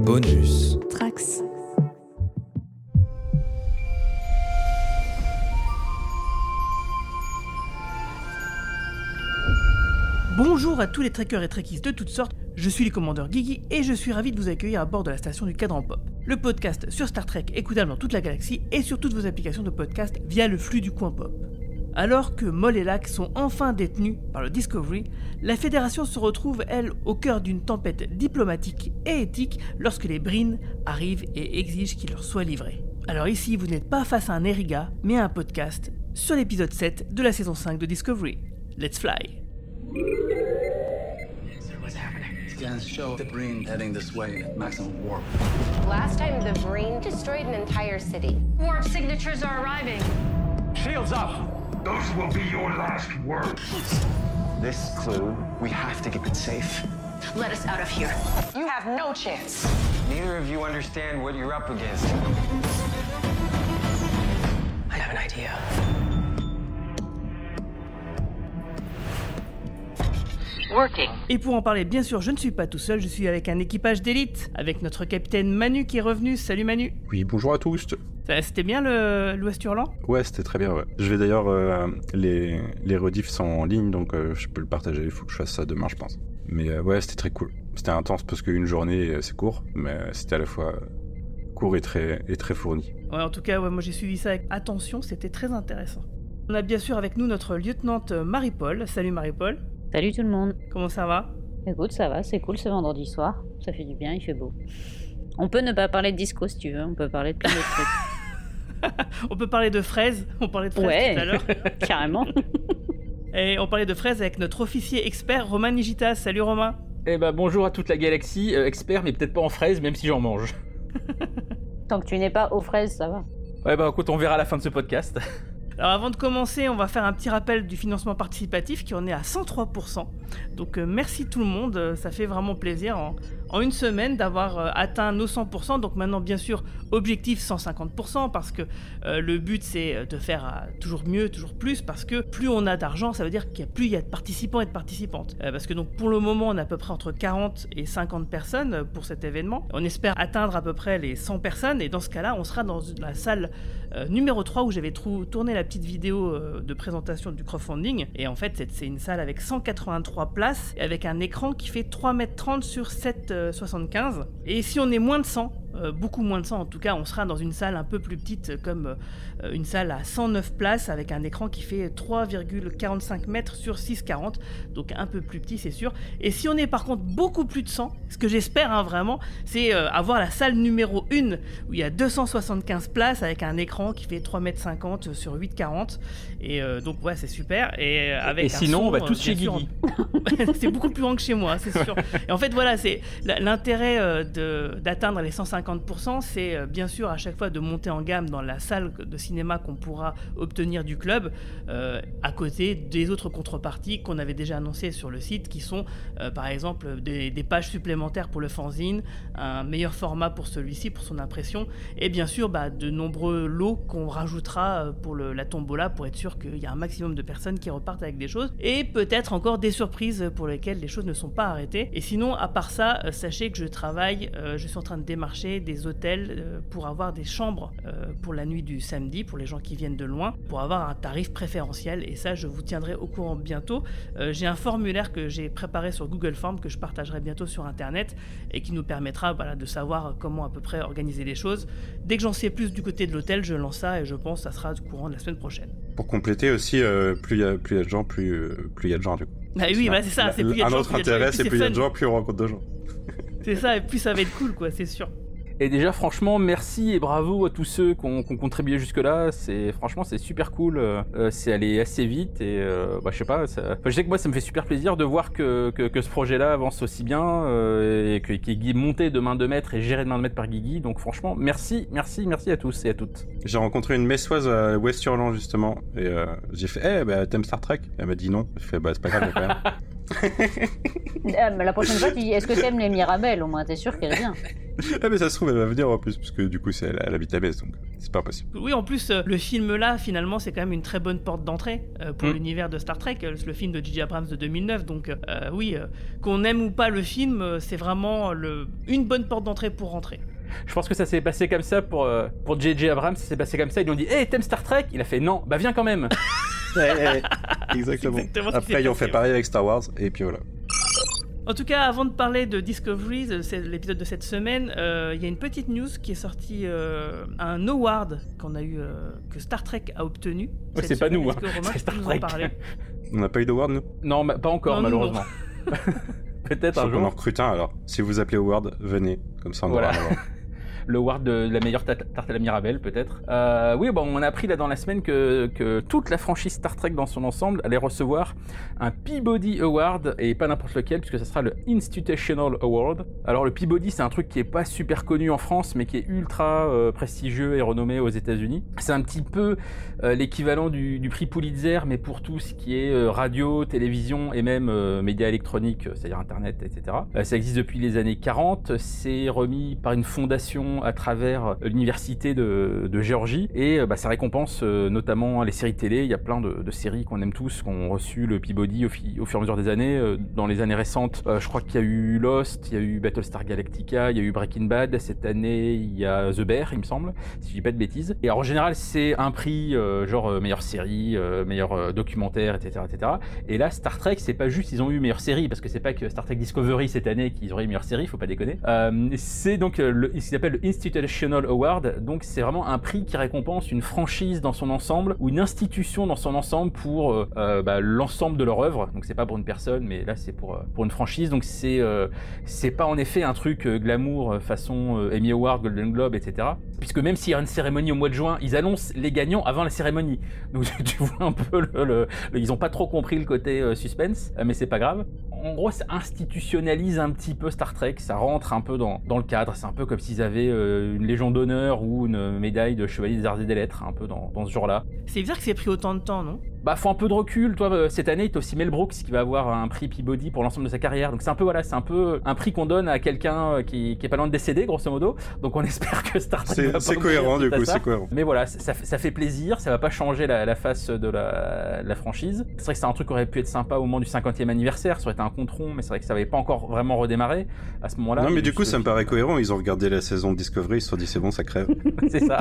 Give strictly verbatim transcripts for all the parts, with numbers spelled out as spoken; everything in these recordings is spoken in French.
Bonus. Trax. Bonjour à tous les trekkers et trekkies de toutes sortes, je suis le commandeur Guigui et je suis ravi de vous accueillir à bord de la station du Cadran Pop, le podcast sur Star Trek écoutable dans toute la galaxie et sur toutes vos applications de podcast via le flux du coin pop. Alors que Mol et Lac sont enfin détenus par le Discovery, la Fédération se retrouve, elle, au cœur d'une tempête diplomatique et éthique lorsque les Breen arrivent et exigent qu'il leur soit livré. Alors ici, vous n'êtes pas face à un Eriga, mais à un podcast sur l'épisode sept de la saison cinq de Discovery. Let's fly! Scans show the Breen heading this way at maximum warp. Last time the Breen destroyed an entire city. Warp signatures are arriving. Shields up! Those will be your last words. This clue, we have to keep it safe. Let us out of here. You have no chance. Neither of you understand what you're up against. I have an idea. Working. Et pour en parler, bien sûr, je ne suis pas tout seul, je suis avec un équipage d'élite, avec notre capitaine Manu qui est revenu. Salut Manu. Oui, bonjour à tous. Ça, c'était bien le, l'Ouest Hurlant ? Ouais, c'était très bien, ouais. Je vais d'ailleurs, euh, les, les rediffs sont en ligne, donc euh, je peux le partager, il faut que je fasse ça demain, je pense. Mais euh, ouais, c'était très cool. C'était intense parce qu'une journée, c'est court, mais c'était à la fois court et très, et très fourni. Ouais, en tout cas, ouais, moi j'ai suivi ça avec attention, c'était très intéressant. On a bien sûr avec nous notre lieutenante Marie-Paul. Salut Marie-Paul. Salut tout le monde. Comment ça va ? Écoute, ça va, c'est cool, c'est vendredi soir. Ça fait du bien, il fait beau. On peut ne pas parler de disco si tu veux, on peut parler de plein d'autres trucs. On peut parler de fraises, on parlait de fraises ouais, tout à l'heure. Carrément. Et on parlait de fraises avec notre officier expert Romain Nigitas. Salut Romain. Eh ben bonjour à toute la galaxie, euh, expert mais peut-être pas en fraises, même si j'en mange. Tant que tu n'es pas aux fraises, ça va. Ouais bah écoute, on verra à la fin de ce podcast. Alors avant de commencer, on va faire un petit rappel du financement participatif qui en est à cent trois pour cent. Donc euh, merci tout le monde, euh, ça fait vraiment plaisir en, en une semaine d'avoir euh, atteint nos cent pour cent. Donc maintenant bien sûr, objectif cent cinquante pour cent parce que euh, le but c'est de faire euh, toujours mieux, toujours plus, parce que plus on a d'argent, ça veut dire qu'il y a plus il y a de participants et de participantes. Euh, parce que donc pour le moment, on a à peu près entre quarante et cinquante personnes pour cet événement. On espère atteindre à peu près les cent personnes et dans ce cas-là, on sera dans la salle euh, numéro trois où j'avais trou- tourné la petite vidéo euh, de présentation du crowdfunding. Et en fait, c'est, c'est une salle avec cent quatre-vingt-trois places et avec un écran qui fait trois mètres trente sur sept mètres soixante-quinze. Et si on est moins de cent, Euh, beaucoup moins de cent en tout cas, on sera dans une salle un peu plus petite comme euh, une salle à cent neuf places avec un écran qui fait trois virgule quarante-cinq mètres sur six virgule quarante, donc un peu plus petit c'est sûr. Et si on est par contre beaucoup plus de cent, ce que j'espère hein, vraiment, c'est euh, avoir la salle numéro un où il y a deux cent soixante-quinze places avec un écran qui fait trois mètres cinquante sur huit virgule quarante et euh, donc ouais c'est super. Et, euh, avec et sinon son, on va tous chez sûr, Guigui. c'est beaucoup plus grand que chez moi, c'est sûr. Et en fait voilà, c'est l'intérêt euh, de, d'atteindre les cent cinquante pour cent, c'est euh, bien sûr à chaque fois de monter en gamme dans la salle de cinéma qu'on pourra obtenir du club, euh, à côté des autres contreparties qu'on avait déjà annoncées sur le site, qui sont euh, par exemple des, des pages supplémentaires pour le fanzine, un meilleur format pour celui-ci, pour son impression, et bien sûr bah, de nombreux lots qu'on rajoutera pour le, la tombola pour être sûr qu'il y a un maximum de personnes qui repartent avec des choses, et peut-être encore des surprises pour lesquelles les choses ne sont pas arrêtées. Et sinon, à part ça, euh, sachez que je travaille, euh, je suis en train de démarcher des hôtels euh, pour avoir des chambres euh, pour la nuit du samedi, pour les gens qui viennent de loin, pour avoir un tarif préférentiel, et ça je vous tiendrai au courant bientôt. Euh, j'ai un formulaire que j'ai préparé sur Google Forms que je partagerai bientôt sur internet et qui nous permettra voilà, de savoir comment à peu près organiser les choses. Dès que j'en sais plus du côté de l'hôtel, je lance ça et je pense que ça sera au courant de la semaine prochaine. Pour compléter aussi, euh, plus il y a plus il y a de gens, plus euh, plus il y a de gens du coup. Ah oui, voilà, c'est ça, c'est plus il y a de un gens, autre plus il y a de gens, intérêt, c'est plus il y a de gens, plus on rencontre de gens. C'est ça, et plus ça va être cool quoi, c'est sûr. Et déjà franchement merci et bravo à tous ceux qui ont, qui ont contribué jusque là, c'est franchement c'est super cool, euh, c'est allé assez vite et euh, bah, je sais pas, ça... enfin, je sais que moi ça me fait super plaisir de voir que, que, que ce projet là avance aussi bien euh, et que, qu'il est monté de main de maître et géré de main de maître par Guigui, donc franchement merci, merci, merci à tous et à toutes. J'ai rencontré une messoise à West Hurlant justement et euh, j'ai fait eh hey, bah t'aimes Star Trek? Elle m'a dit non, j'ai fait bah c'est pas grave quand même. euh, la prochaine fois tu dis est-ce que t'aimes les Mirabelles, au moins t'es sûr qu'elle est bien. Ah mais ça se trouve elle va venir en plus parce que du coup c'est elle, elle habite à Metz donc c'est pas possible. Oui, en plus euh, le film là finalement c'est quand même une très bonne porte d'entrée euh, pour Mm. l'univers de Star Trek, euh, le film de J J Abrams de deux mille neuf. Donc euh, oui, euh, qu'on aime ou pas le film, euh, c'est vraiment le... une bonne porte d'entrée pour rentrer. Je pense que ça s'est passé comme ça pour, euh, pour J J Abrams, ça s'est passé comme ça. Ils lui ont dit « Hey, t'aimes Star Trek ?» Il a fait « Non, bah viens quand même !» Ouais, ouais, exactement. C'est exactement ce qui Après s'est ils ont passé, fait pareil avec Star Wars et puis voilà. En tout cas, avant de parler de Discovery, de- c'est l'épisode de cette semaine, euh, il y a une petite news qui est sortie, euh, un award qu'on a eu, euh, que Star Trek a obtenu. Ouais, cette c'est pas semaine. nous, Est-ce que, hein, Romain, c'est tu Star peux nous en Trek. parler On n'a pas eu d'award nous. Non, bah, pas encore, Non, nous, malheureusement. Peut-être Faut un qu'on en jour. recrute un alors. Si vous appelez Award, venez. Comme ça on Voilà. aura un award. Le award de la meilleure ta- tarte à la Mirabelle, peut-être. Euh, oui, bon, on a appris là dans la semaine que, que toute la franchise Star Trek dans son ensemble allait recevoir un Peabody Award, et pas n'importe lequel, puisque ça sera le Institutional Award. Alors le Peabody, c'est un truc qui est pas super connu en France, mais qui est ultra euh, prestigieux et renommé aux États-Unis. C'est un petit peu euh, l'équivalent du, du prix Pulitzer, mais pour tout ce qui est euh, radio, télévision et même euh, médias électroniques, euh, c'est-à-dire Internet, et cetera. Euh, ça existe depuis les années quarante. C'est remis par une fondation à travers l'université de, de Géorgie, et euh, bah, ça récompense euh, notamment les séries télé. Il y a plein de, de séries qu'on aime tous, qui ont reçu le Peabody au, fi- au fur et à mesure des années. Euh, dans les années récentes, euh, je crois qu'il y a eu Lost, il y a eu Battlestar Galactica, il y a eu Breaking Bad. Cette année, il y a The Bear, il me semble, si je dis pas de bêtises. Et alors, en général, c'est un prix euh, genre euh, meilleure série, euh, meilleur euh, documentaire, et cetera, et cetera. Et là, Star Trek, c'est pas juste ils ont eu meilleure série, parce que c'est pas que Star Trek Discovery cette année qu'ils auraient eu meilleure série, faut pas déconner. Euh, c'est donc euh, le, ce qu'ils appellent le Institutional Award. Donc c'est vraiment un prix qui récompense une franchise dans son ensemble ou une institution dans son ensemble pour euh, euh, bah, l'ensemble de leur œuvre. Donc c'est pas pour une personne, mais là c'est pour euh, pour une franchise. Donc c'est euh, c'est pas en effet un truc euh, glamour euh, façon euh, Emmy Award, Golden Globe, et cetera. Puisque même s'il y a une cérémonie au mois de juin, ils annoncent les gagnants avant la cérémonie. Donc tu vois un peu le, le, le- ils ont pas trop compris le côté euh, suspense, euh, mais c'est pas grave. En gros, ça institutionnalise un petit peu Star Trek, ça rentre un peu dans, dans le cadre, c'est un peu comme s'ils avaient euh, une Légion d'honneur ou une médaille de Chevalier des Arts et des Lettres, un peu dans, dans ce genre-là. C'est bizarre que c'est pris autant de temps, non? Bah, faut un peu de recul, toi, euh, cette année, t'as aussi Mel Brooks qui va avoir un prix Peabody pour l'ensemble de sa carrière, donc c'est un peu, voilà, c'est un peu un prix qu'on donne à quelqu'un euh, qui, qui est pas loin de décéder, grosso modo, donc on espère que Star Trek C'est va pas c'est mourir cohérent du suite à coup, ça. c'est cohérent. Mais voilà, ça, ça fait plaisir, ça va pas changer la, la face de la, la franchise. C'est vrai que c'est un truc qui aurait pu être sympa au moment du cinquantième anniversaire, ça aurait été un compte rond, mais c'est vrai que ça avait pas encore vraiment redémarré à ce moment-là. Non mais du juste coup ça le me paraît film. cohérent, ils ont regardé la saison de Discovery, ils se sont dit c'est bon ça crève. C'est ça.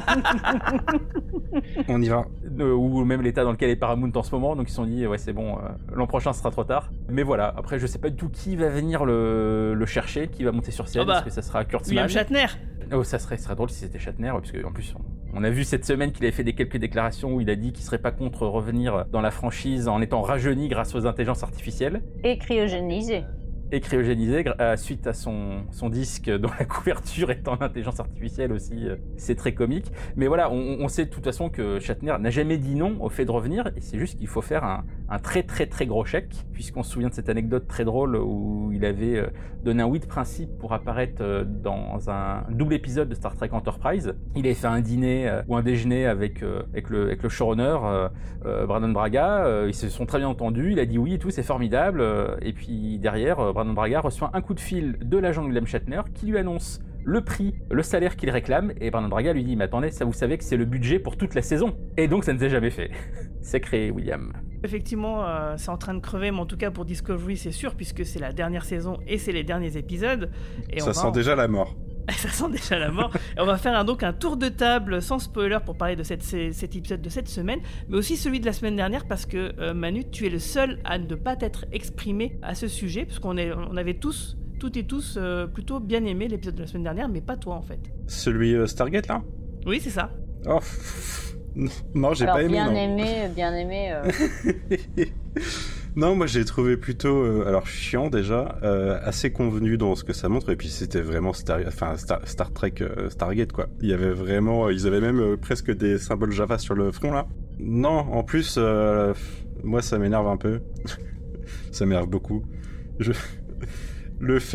On y va. Euh, ou même l'état dans lequel est Paramount en ce moment, donc ils se sont dit ouais c'est bon, euh, l'an prochain ce sera trop tard. Mais voilà, après je sais pas du tout qui va venir le, le chercher, qui va monter sur scène, Oh bah, est-ce que ça sera Kurtzman? William Shatner. Oh, ça serait, ça serait drôle si c'était Shatner, parce qu'en plus, on, on a vu cette semaine qu'il avait fait des quelques déclarations où il a dit qu'il serait pas contre revenir dans la franchise en étant rajeuni grâce aux intelligences artificielles Et cryogénisé. et cryogénisé gra- euh, suite à son, son disque dont la couverture est en intelligence artificielle aussi. euh, c'est très comique. Mais voilà, on, on sait de toute façon que Shatner n'a jamais dit non au fait de revenir, et c'est juste qu'il faut faire un, un très très très gros chèque, puisqu'on se souvient de cette anecdote très drôle où il avait euh, donné un oui de principe pour apparaître euh, dans un double épisode de Star Trek Enterprise. Il avait fait un dîner euh, ou un déjeuner avec, euh, avec, le, avec le showrunner, euh, euh, Brandon Braga. Euh, ils se sont très bien entendus, il a dit oui et tout, c'est formidable. Euh, et puis derrière, euh, Brandon Braga reçoit un coup de fil de l'agent de William Shatner qui lui annonce le prix, le salaire qu'il réclame, et Brandon Braga lui dit mais attendez, ça vous savez que c'est le budget pour toute la saison. Et donc ça ne s'est jamais fait. C'est créé, William. Effectivement, euh, c'est en train de crever, mais en tout cas pour Discovery, c'est sûr, puisque c'est la dernière saison et c'est les derniers épisodes. Et Ça on sent va en- déjà la mort. Ça sent déjà la mort. Et on va faire un, donc un tour de table sans spoiler pour parler de cette, c- cet épisode de cette semaine, mais aussi celui de la semaine dernière, parce que euh, Manu, tu es le seul à ne pas t'être exprimé à ce sujet, puisqu'on est, on avait tous, toutes et tous, euh, plutôt bien aimé l'épisode de la semaine dernière, mais pas toi en fait. Celui euh, Stargate là? Oui, c'est ça. Oh, pff, non, j'ai Alors, pas aimé. bien non. aimé, bien aimé. euh, Non, moi j'ai trouvé plutôt, euh, alors chiant déjà, euh, assez convenu dans ce que ça montre, et puis c'était vraiment Star, enfin, Star, Star Trek euh, Stargate quoi. Il y avait vraiment, euh, ils avaient même euh, presque des symboles Java sur le front là. Non, en plus, euh, moi ça m'énerve un peu. Ça m'énerve beaucoup. Je... Le fait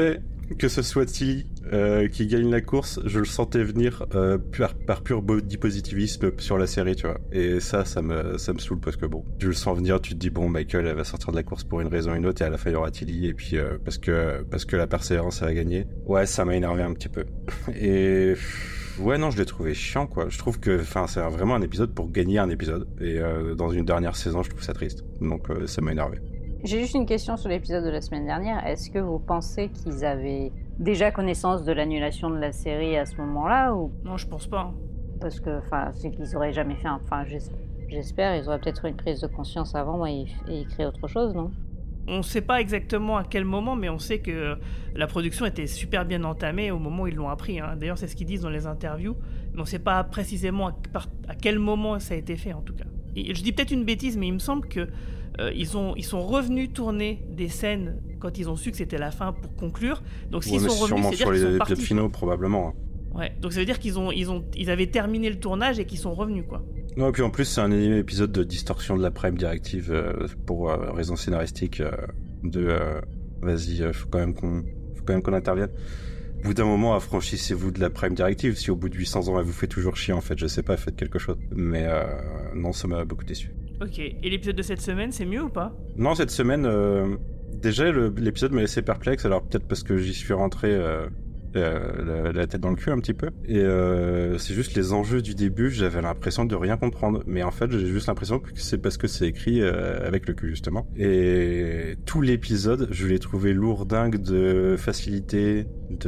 que ce soit Tilly euh, qui gagne la course, je le sentais venir euh, par, par pur body positivisme sur la série, tu vois. Et ça, ça me, ça me saoule parce que bon, je le sens venir, tu te dis bon, Michael, elle va sortir de la course pour une raison ou une autre et à la fin, il y aura Tilly et puis euh, parce que, parce que la persévérance, elle va gagner. Ouais, ça m'a énervé un petit peu. Et... Ouais, non, je l'ai trouvé chiant, quoi. Je trouve que, enfin, c'est vraiment un épisode pour gagner un épisode. Et euh, dans une dernière saison, je trouve ça triste. Donc, euh, ça m'a énervé. J'ai juste une question sur l'épisode de la semaine dernière. Est-ce que vous pensez qu'ils avaient déjà connaissance de l'annulation de la série à ce moment-là ou... Non, je pense pas. Parce que, enfin, c'est qu'ils auraient jamais fait un... Enfin, j'espère, ils auraient peut-être eu une prise de conscience avant et, et créé autre chose, non ? On ne sait pas exactement à quel moment, mais on sait que la production était super bien entamée au moment où ils l'ont appris. Hein. D'ailleurs, c'est ce qu'ils disent dans les interviews, mais on ne sait pas précisément à, à quel moment ça a été fait, en tout cas. Et je dis peut-être une bêtise, mais il me semble qu'ils euh, ils sont revenus tourner des scènes quand ils ont su que c'était la fin pour conclure. Donc s'ils ouais, sont revenus, c'est-à-dire qu'ils sont partis. Épisodes finaux, probablement. Hein. Ouais, donc ça veut dire qu'ils ont, ils ont, ils avaient terminé le tournage et qu'ils sont revenus, quoi. Non, et puis en plus, c'est un épisode de distorsion de la Prime Directive euh, pour euh, raison scénaristique euh, de euh, vas-y, euh, faut quand même qu'on faut quand même qu'on intervienne. Au bout d'un moment, affranchissez-vous de la Prime Directive. Si au bout de huit cents ans, elle vous fait toujours chier, en fait, je sais pas, faites quelque chose. Mais euh, non, ça m'a beaucoup déçu. Ok, et l'épisode de cette semaine, c'est mieux ou pas ? Non, cette semaine, euh, déjà, le, l'épisode m'a laissé perplexe, alors peut-être parce que j'y suis rentré... Euh, Euh, la, la tête dans le cul un petit peu et euh, c'est juste les enjeux du début, j'avais l'impression de rien comprendre, mais en fait j'ai juste l'impression que c'est parce que c'est écrit euh, avec le cul justement, et tout l'épisode je l'ai trouvé lourdingue de facilité,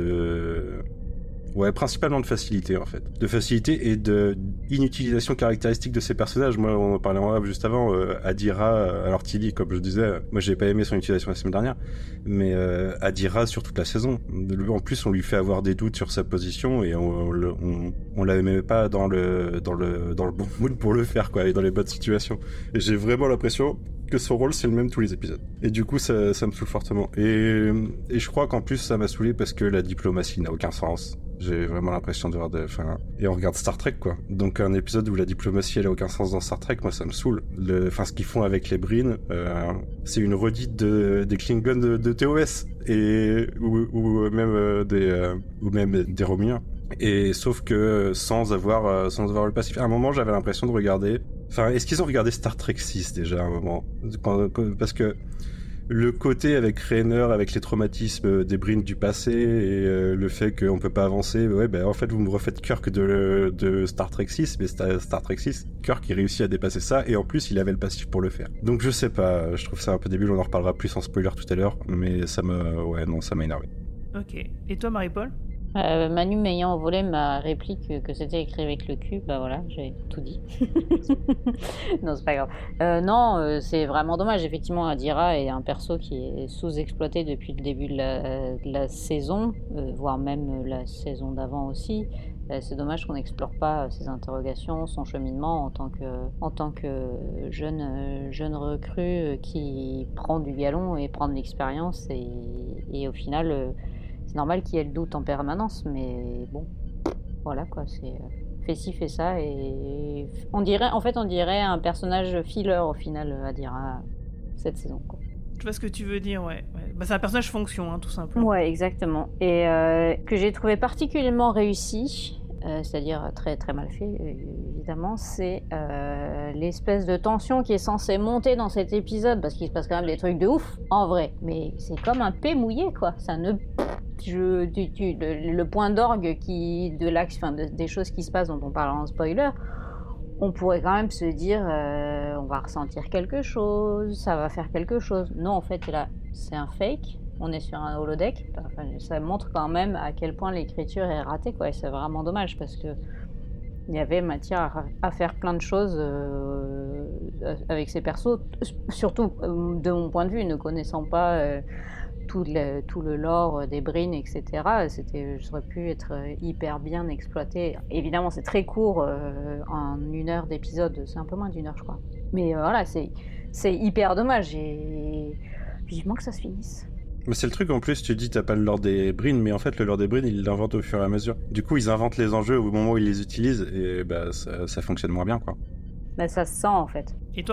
de ouais, principalement de facilité en fait, de facilité et de inutilisation caractéristique de ces personnages. Moi, on en parlait en off juste avant, euh, Adira, alors Tilly, comme je disais, moi j'ai pas aimé son utilisation la semaine dernière, mais euh, Adira sur toute la saison. En plus, on lui fait avoir des doutes sur sa position et on, on, on la met pas dans le dans le dans le bon mood pour le faire, quoi, et dans les bonnes situations. Et j'ai vraiment l'impression que son rôle c'est le même tous les épisodes. Et du coup, ça, ça me saoule fortement. Et, et je crois qu'en plus, ça m'a saoulé parce que la diplomatie n'a aucun sens. J'ai vraiment l'impression de voir de... Enfin, et on regarde Star Trek, quoi. Donc un épisode où la diplomatie, elle a aucun sens dans Star Trek, moi, ça me saoule. Le... Enfin, ce qu'ils font avec les Breen, euh, c'est une redite de... des Klingons de, de T O S. Et... Ou, ou même euh, des... Euh... Ou même des Romuliens. Et sauf que sans avoir, euh, sans avoir le passif. À un moment, j'avais l'impression de regarder... Enfin, est-ce qu'ils ont regardé Star Trek six, déjà, à un moment ? Quand... Parce que... Le côté avec Raynor, avec les traumatismes des Breen du passé et euh, le fait qu'on peut pas avancer, ouais, ben en fait vous me refaites Kirk de, de Star Trek six, mais Star, Star Trek six, Kirk il réussit à dépasser ça et en plus il avait le passif pour le faire. Donc je sais pas, je trouve ça un peu débile, on en reparlera plus en spoiler tout à l'heure, mais ça me, ouais non, ça m'a énervé. Ok, et toi Marie-Paul ? Euh, Manu m'ayant volé ma réplique que c'était écrit avec le cul, bah voilà, j'ai tout dit. Non, c'est pas grave. Euh, non, euh, c'est vraiment dommage. Effectivement, Adira est un perso qui est sous-exploité depuis le début de la, de la saison, euh, voire même la saison d'avant aussi. Euh, c'est dommage qu'on n'explore pas ses interrogations, son cheminement en tant que, en tant que jeune, euh, jeune recrue qui prend du galon et prend de l'expérience. Et, et au final... Euh, c'est normal qu'il y ait le doute en permanence, mais bon, voilà quoi, c'est fais ci, fais ça, et on dirait, en fait, on dirait un personnage filler au final, à dire à cette saison, quoi. Je vois ce que tu veux dire, ouais. ouais. Bah, c'est un personnage fonction, hein, tout simplement. Ouais, exactement. Et euh, que j'ai trouvé particulièrement réussi, euh, c'est-à-dire très très mal fait, euh, évidemment, c'est euh, l'espèce de tension qui est censée monter dans cet épisode, parce qu'il se passe quand même des trucs de ouf, en vrai. Mais c'est comme un P mouillé, quoi. Ça ne... Je, tu, tu, le, le point d'orgue qui, de l'axe, enfin, de, des choses qui se passent dont on parle en spoiler, on pourrait quand même se dire euh, on va ressentir quelque chose, ça va faire quelque chose. Non, en fait, là, c'est un fake. On est sur un holodeck. Enfin, ça montre quand même à quel point l'écriture est ratée, quoi. Et c'est vraiment dommage parce que il y avait matière à, à faire plein de choses euh, avec ces persos. Surtout, de mon point de vue, ne connaissant pas euh, tout, le, tout le lore des Breen, et cetera. C'était, ça aurait pu être hyper bien exploité. Évidemment, c'est très court, euh, en une heure d'épisode. C'est un peu moins d'une heure, je crois. Mais euh, voilà, c'est, c'est hyper dommage. Et vivement que ça se finisse. Mais c'est le truc, en plus, tu dis t'as pas le lore des Breen, mais en fait le lore des Breen ils l'inventent au fur et à mesure. Du coup ils inventent les enjeux au moment où ils les utilisent et bah ça, ça fonctionne moins bien, quoi. Bah ça se sent en fait. Et toi Romain ?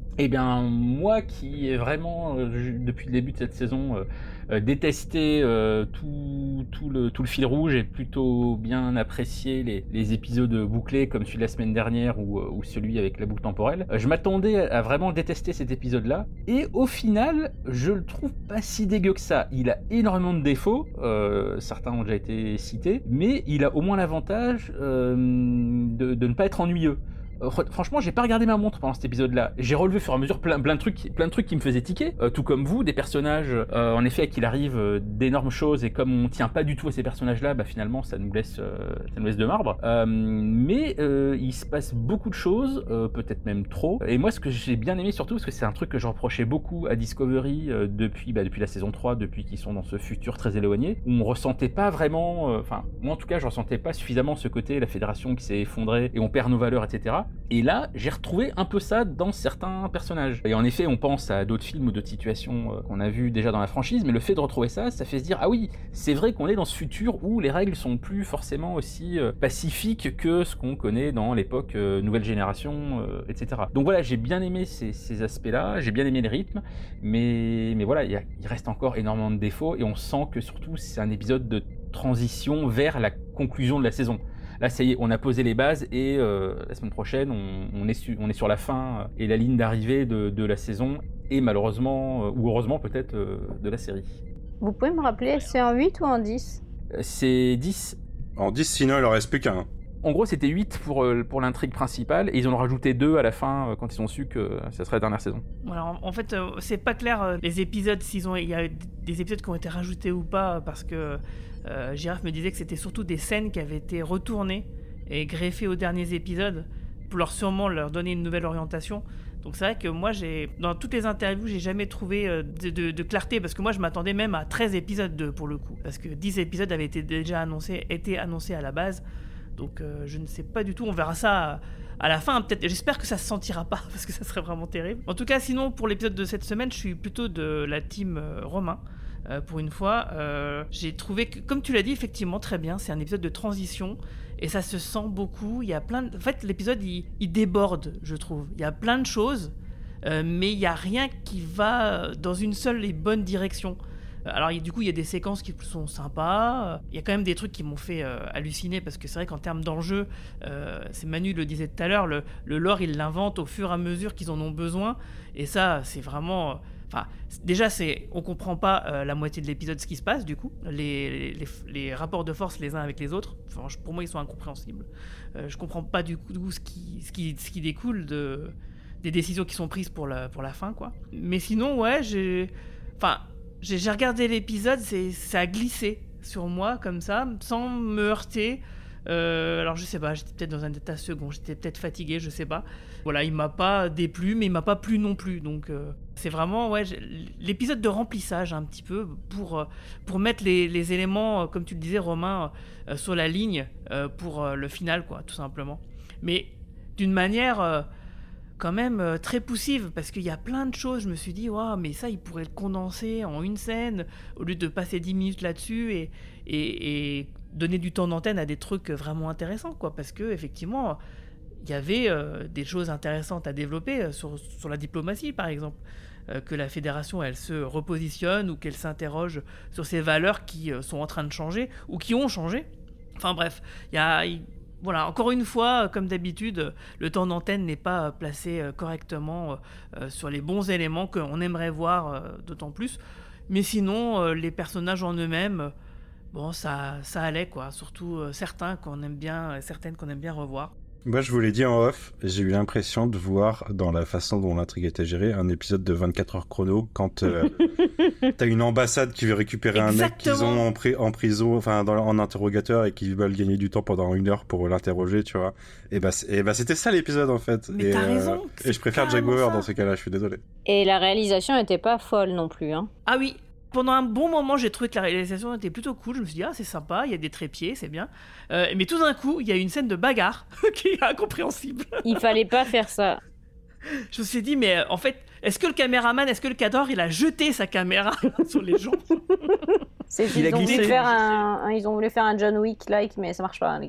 Eh bien, moi qui ai vraiment, euh, depuis le début de cette saison, euh, euh, détesté euh, tout, tout, le, tout le fil rouge et plutôt bien apprécié les, les épisodes bouclés comme celui de la semaine dernière ou, ou celui avec la boucle temporelle, euh, je m'attendais à vraiment détester cet épisode-là. Et au final, je le trouve pas si dégueu que ça. Il a énormément de défauts, euh, certains ont déjà été cités, mais il a au moins l'avantage euh, de, de ne pas être ennuyeux. Franchement, j'ai pas regardé ma montre pendant cet épisode-là. J'ai relevé au fur et à mesure plein, plein de trucs, plein de trucs qui me faisaient tiquer, euh, tout comme vous, des personnages, euh, en effet, à qui il arrive euh, d'énormes choses, et comme on tient pas du tout à ces personnages-là, bah finalement, ça nous laisse, euh, ça nous laisse de marbre. Euh, mais euh, il se passe beaucoup de choses, euh, peut-être même trop. Et moi, ce que j'ai bien aimé surtout, parce que c'est un truc que je reprochais beaucoup à Discovery euh, depuis, bah, depuis la saison trois, depuis qu'ils sont dans ce futur très éloigné, où on ressentait pas vraiment, enfin, euh, moi en tout cas, je ressentais pas suffisamment ce côté, la fédération qui s'est effondrée et on perd nos valeurs, et cetera. Et là, j'ai retrouvé un peu ça dans certains personnages. Et en effet, on pense à d'autres films ou d'autres situations euh, qu'on a vues déjà dans la franchise, mais le fait de retrouver ça, ça fait se dire, ah oui, c'est vrai qu'on est dans ce futur où les règles sont plus forcément aussi euh, pacifiques que ce qu'on connaît dans l'époque euh, nouvelle génération, euh, et cetera. Donc voilà, j'ai bien aimé ces, ces aspects-là, j'ai bien aimé les rythmes, mais, mais voilà, il, y a, il reste encore énormément de défauts, et on sent que surtout, c'est un épisode de transition vers la conclusion de la saison. Là, ça y est, on a posé les bases et euh, la semaine prochaine, on, on, est su, on est sur la fin euh, et la ligne d'arrivée de, de la saison et malheureusement, euh, ou heureusement peut-être, euh, de la série. Vous pouvez me rappeler, c'est en huit ou en dix ? euh, C'est dix. En dix, sinon il en reste plus qu'un. En gros, c'était huit pour, euh, pour l'intrigue principale et ils en ont rajouté deux à la fin euh, quand ils ont su que ça serait la dernière saison. Voilà, en, en fait, euh, c'est pas clair euh, les épisodes, s'ils ont, il y a des épisodes qui ont été rajoutés ou pas, parce que euh, Girafe me disait que c'était surtout des scènes qui avaient été retournées et greffées aux derniers épisodes pour leur sûrement leur donner une nouvelle orientation. Donc c'est vrai que moi, j'ai, dans toutes les interviews, j'ai jamais trouvé euh, de, de, de clarté, parce que moi je m'attendais même à treize épisodes de, pour le coup, parce que dix épisodes avaient été déjà annoncés, été annoncés à la base. Donc euh, je ne sais pas du tout, on verra ça à, à la fin, peut-être. J'espère que ça se sentira pas, parce que ça serait vraiment terrible. En tout cas, sinon, pour l'épisode de cette semaine, je suis plutôt de la team euh, Romain. Euh, pour une fois, euh, j'ai trouvé que, comme tu l'as dit, effectivement, très bien, c'est un épisode de transition, et ça se sent beaucoup. Il y a plein de... En fait, l'épisode, il, il déborde, je trouve. Il y a plein de choses, euh, mais il n'y a rien qui va dans une seule et bonne direction. Alors du coup il y a des séquences qui sont sympas, il y a quand même des trucs qui m'ont fait euh, halluciner, parce que c'est vrai qu'en termes d'enjeux, euh, c'est Manu le disait tout à l'heure, le, le lore ils l'inventent au fur et à mesure qu'ils en ont besoin, et ça c'est vraiment... Enfin, déjà c'est, on comprend pas euh, la moitié de l'épisode ce qui se passe du coup, les, les, les rapports de force les uns avec les autres, enfin, pour moi ils sont incompréhensibles, euh, je comprends pas du coup ce qui, ce qui, ce qui découle de, des décisions qui sont prises pour la, pour la fin quoi. Mais sinon ouais j'ai... Enfin... J'ai, j'ai regardé l'épisode, c'est, ça a glissé sur moi comme ça, sans me heurter. Euh, alors je sais pas, j'étais peut-être dans un état second, j'étais peut-être fatigué, je sais pas. Voilà, il m'a pas déplu, mais il m'a pas plu non plus. Donc euh, c'est vraiment ouais, l'épisode de remplissage un petit peu pour, pour mettre les, les éléments, comme tu le disais Romain, euh, sur la ligne euh, pour euh, le final, quoi, tout simplement. Mais d'une manière... Euh, quand même euh, très poussive, parce qu'il y a plein de choses, je me suis dit waouh, mais ça il pourrait le condenser en une scène au lieu de passer dix minutes là-dessus et, et, et donner du temps d'antenne à des trucs vraiment intéressants quoi, parce que effectivement il y avait euh, des choses intéressantes à développer euh, sur, sur la diplomatie par exemple, euh, que la fédération elle se repositionne ou qu'elle s'interroge sur ses valeurs qui euh, sont en train de changer ou qui ont changé, enfin bref, il y a il, Voilà, encore une fois, comme d'habitude, le temps d'antenne n'est pas placé correctement euh, sur les bons éléments qu'on aimerait voir euh, d'autant plus. Mais sinon, euh, les personnages en eux-mêmes, bon, ça, ça allait, quoi. Surtout euh, certains qu'on aime bien, certaines qu'on aime bien revoir. Moi, je vous l'ai dit en off, j'ai eu l'impression de voir, dans la façon dont l'intrigue était gérée, un épisode de vingt-quatre heures chrono, quand euh, t'as une ambassade qui veut récupérer Exactement. un mec qu'ils ont en, pri- en prison, enfin dans, en interrogateur, et qui veulent gagner du temps pendant une heure pour l'interroger, tu vois. Et bah, et bah c'était ça l'épisode, en fait. Mais et, t'as euh, raison. Et je préfère Jack Bauer dans ces cas-là, je suis désolé. Et la réalisation était pas folle non plus, hein. Ah oui. Pendant un bon moment, j'ai trouvé que la réalisation était plutôt cool. Je me suis dit, ah, c'est sympa, il y a des trépieds, c'est bien. Euh, mais tout d'un coup, il y a une scène de bagarre qui est incompréhensible. Il fallait pas faire ça. Je me suis dit, mais en fait, est-ce que le caméraman, est-ce que le cadre, il a jeté sa caméra sur les gens? C'est qu'ils ont voulu faire un, un, ils ont voulu faire un John Wick-like, mais ça marche pas, hein, les gars.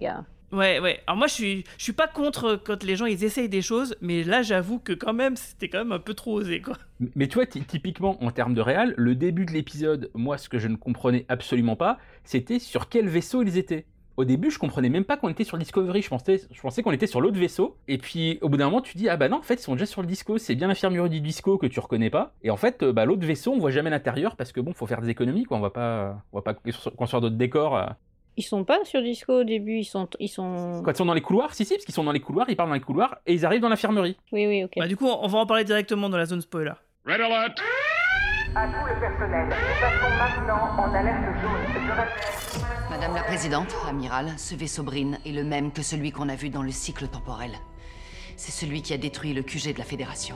Ouais, ouais. Alors moi, je suis, je suis pas contre quand les gens ils essayent des choses, mais là, j'avoue que quand même, c'était quand même un peu trop osé, quoi. Mais tu vois, ty- typiquement, en termes de réal, le début de l'épisode, moi, ce que je ne comprenais absolument pas, c'était sur quel vaisseau ils étaient. Au début, je comprenais même pas qu'on était sur Discovery, je pensais, je pensais qu'on était sur l'autre vaisseau, et puis au bout d'un moment, tu dis, ah bah non, en fait, ils sont déjà sur le Disco, c'est bien l'infirmerie du Disco que tu reconnais pas, et en fait, euh, bah, l'autre vaisseau, on voit jamais l'intérieur, parce que bon, faut faire des économies, quoi, on va pas, on va pas construire d'autres décors. euh. Ils sont pas sur Disco au début, ils sont... Ils sont... Quand ils sont dans les couloirs, si, si, parce qu'ils sont dans les couloirs, ils parlent dans les couloirs, et ils arrivent dans l'infirmerie. Oui, oui, ok. Bah, du coup, on va en parler directement dans la zone spoiler. Red alert! À tout le personnel, nous passons maintenant en alerte jaune. Je répète. Madame la Présidente, Amiral, ce vaisseau Brin est le même que celui qu'on a vu dans le cycle temporel. C'est celui qui a détruit le Q G de la Fédération.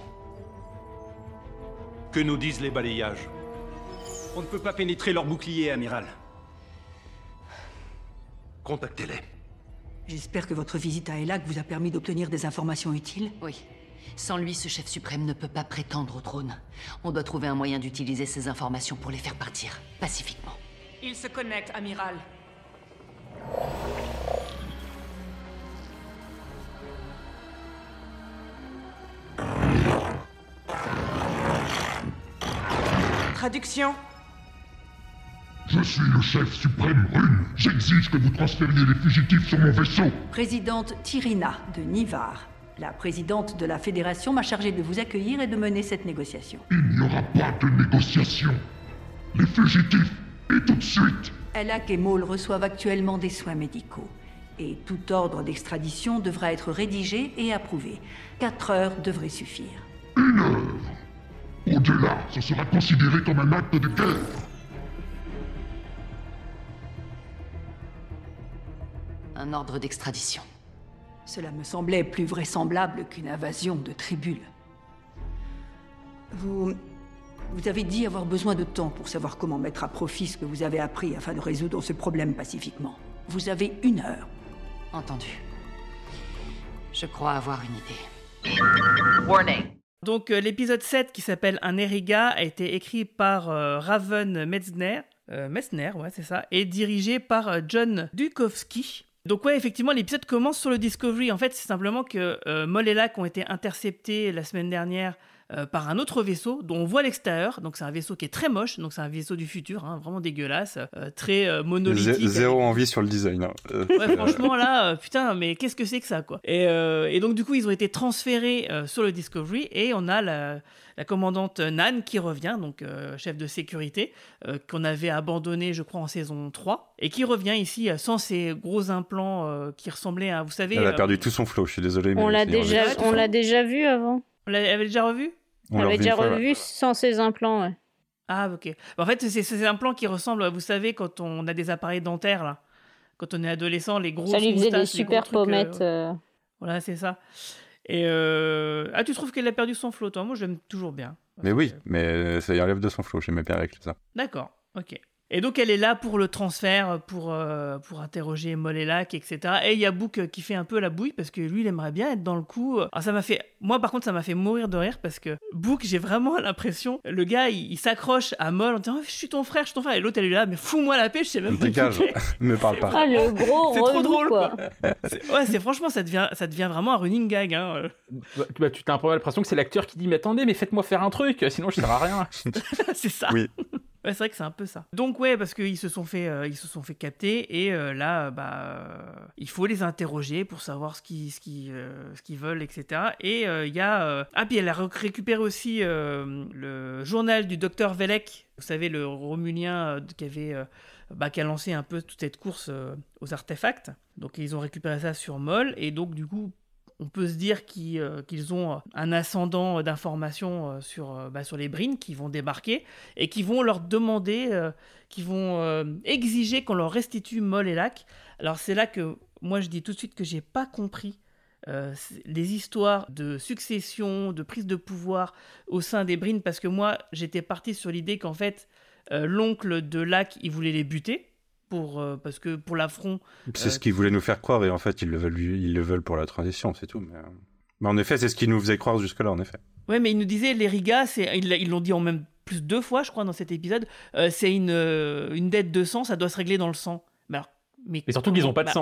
Que nous disent les balayages? On ne peut pas pénétrer leur bouclier, Amiral. Contactez-les. J'espère que votre visite à Elac vous a permis d'obtenir des informations utiles. Oui. Sans lui, ce chef suprême ne peut pas prétendre au trône. On doit trouver un moyen d'utiliser ces informations pour les faire partir, pacifiquement. Il se connecte, Amiral. Traduction. Je suis le chef suprême Rune. J'exige que vous transfériez les fugitifs sur mon vaisseau. Présidente Tyrina de Nivar. La présidente de la Fédération m'a chargé de vous accueillir et de mener cette négociation. Il n'y aura pas de négociation. Les fugitifs, et tout de suite. Elac et Maul reçoivent actuellement des soins médicaux. Et tout ordre d'extradition devra être rédigé et approuvé. Quatre heures devraient suffire. Une heure. Au-delà, ce sera considéré comme un acte de guerre. Un ordre d'extradition. Cela me semblait plus vraisemblable qu'une invasion de Tribule. Vous... Vous avez dit avoir besoin de temps pour savoir comment mettre à profit ce que vous avez appris afin de résoudre ce problème pacifiquement. Vous avez une heure. Entendu. Je crois avoir une idée. Warning. Donc euh, l'épisode sept, qui s'appelle Un Eriga, a été écrit par euh, Raven Metzner, euh, Metzner, ouais c'est ça, et dirigé par euh, John Dukowski. Donc ouais, effectivement, l'épisode commence sur le Discovery. En fait, c'est simplement que euh, Maul et Lac ont été interceptés la semaine dernière euh, par un autre vaisseau dont on voit l'extérieur. Donc c'est un vaisseau qui est très moche, donc c'est un vaisseau du futur, hein, vraiment dégueulasse, euh, très euh, monolithique. Zé- zéro avec... envie sur le design. Hein. Euh, ouais, franchement là, euh, putain, mais qu'est-ce que c'est que ça, quoi. Et, euh, et donc du coup, ils ont été transférés euh, sur le Discovery et on a la, la commandante Nan qui revient, donc euh, chef de sécurité, euh, qu'on avait abandonné, je crois, en saison trois, et qui revient ici euh, sans ces gros implants euh, qui ressemblaient à, vous savez... Elle a euh, perdu tout son flow, je suis désolé. Mais on l'a déjà, on l'a déjà vu avant. On l'avait déjà revu? On l'avait déjà fois, revu ouais. sans ses implants, ouais. Ah, ok. En fait, c'est ces implants qui ressemblent, vous savez, quand on a des appareils dentaires, là. Quand on est adolescent, les grosses ça lui faisait moustaches, des super trucs, pommettes. Euh... Euh... Voilà, c'est ça. Et euh... ah, tu trouves qu'elle a perdu son flow, toi? Moi, j'aime toujours bien. Mais oui, que... mais ça y enlève de son flow, j'aimais bien avec ça. D'accord, ok. Et donc, elle est là pour le transfert, pour, euh, pour interroger Maul et Lac, et cetera. Et il y a Book qui fait un peu la bouille, parce que lui, il aimerait bien être dans le coup. Alors, ça m'a fait... Moi, par contre, ça m'a fait mourir de rire, parce que Book, j'ai vraiment l'impression... Le gars, il, il s'accroche à Maul en disant oh, « Je suis ton frère, je suis ton frère ». Et l'autre, elle est là « Mais fous-moi la paix, je sais même pas Dégage, me parle pas. » Ah, le gros c'est trop drôle, quoi. quoi. C'est... Ouais, c'est franchement, ça devient, ça devient vraiment un running gag. Hein. Bah, bah, tu t'as un peu l'impression que c'est l'acteur qui dit « Mais attendez, mais faites-moi faire un truc, sinon je sers à rien. » C'est ça. Oui. Ouais, c'est vrai que c'est un peu ça. Donc ouais, parce qu'ils se sont fait, euh, ils se sont fait capter et euh, là, bah, euh, il faut les interroger pour savoir ce qu'ils, ce qu'ils, euh, ce qu'ils veulent, et cetera. Et il euh, y a euh... ah puis elle a récupéré aussi euh, le journal du docteur Velek. Vous savez, le Romulien euh, qui avait, euh, bah, qui a lancé un peu toute cette course euh, aux artefacts. Donc ils ont récupéré ça sur Maul et donc du coup. On peut se dire qu'ils, euh, qu'ils ont un ascendant d'informations euh, sur, euh, bah, sur les Brins qui vont débarquer et qui vont leur demander, euh, qui vont euh, exiger qu'on leur restitue Maul et Lac. Alors c'est là que moi je dis tout de suite que j'ai pas compris euh, les histoires de succession, de prise de pouvoir au sein des Brins, parce que moi j'étais parti sur l'idée qu'en fait euh, l'oncle de Lac il voulait les buter. Pour, euh, parce que pour l'affront... C'est euh, ce qu'ils voulaient nous faire croire, et en fait, ils le veulent, ils le veulent pour la transition, c'est tout. Mais, mais en effet, c'est ce qu'ils nous faisaient croire jusque-là, en effet. Ouais, mais ils nous disaient, les Rigas, c'est... Ils, ils l'ont dit en même plus deux fois, je crois, dans cet épisode, euh, c'est une, euh, une dette de sang, ça doit se régler dans le sang. Mais, alors, mais, mais surtout qu'ils n'ont pas de bah, sang.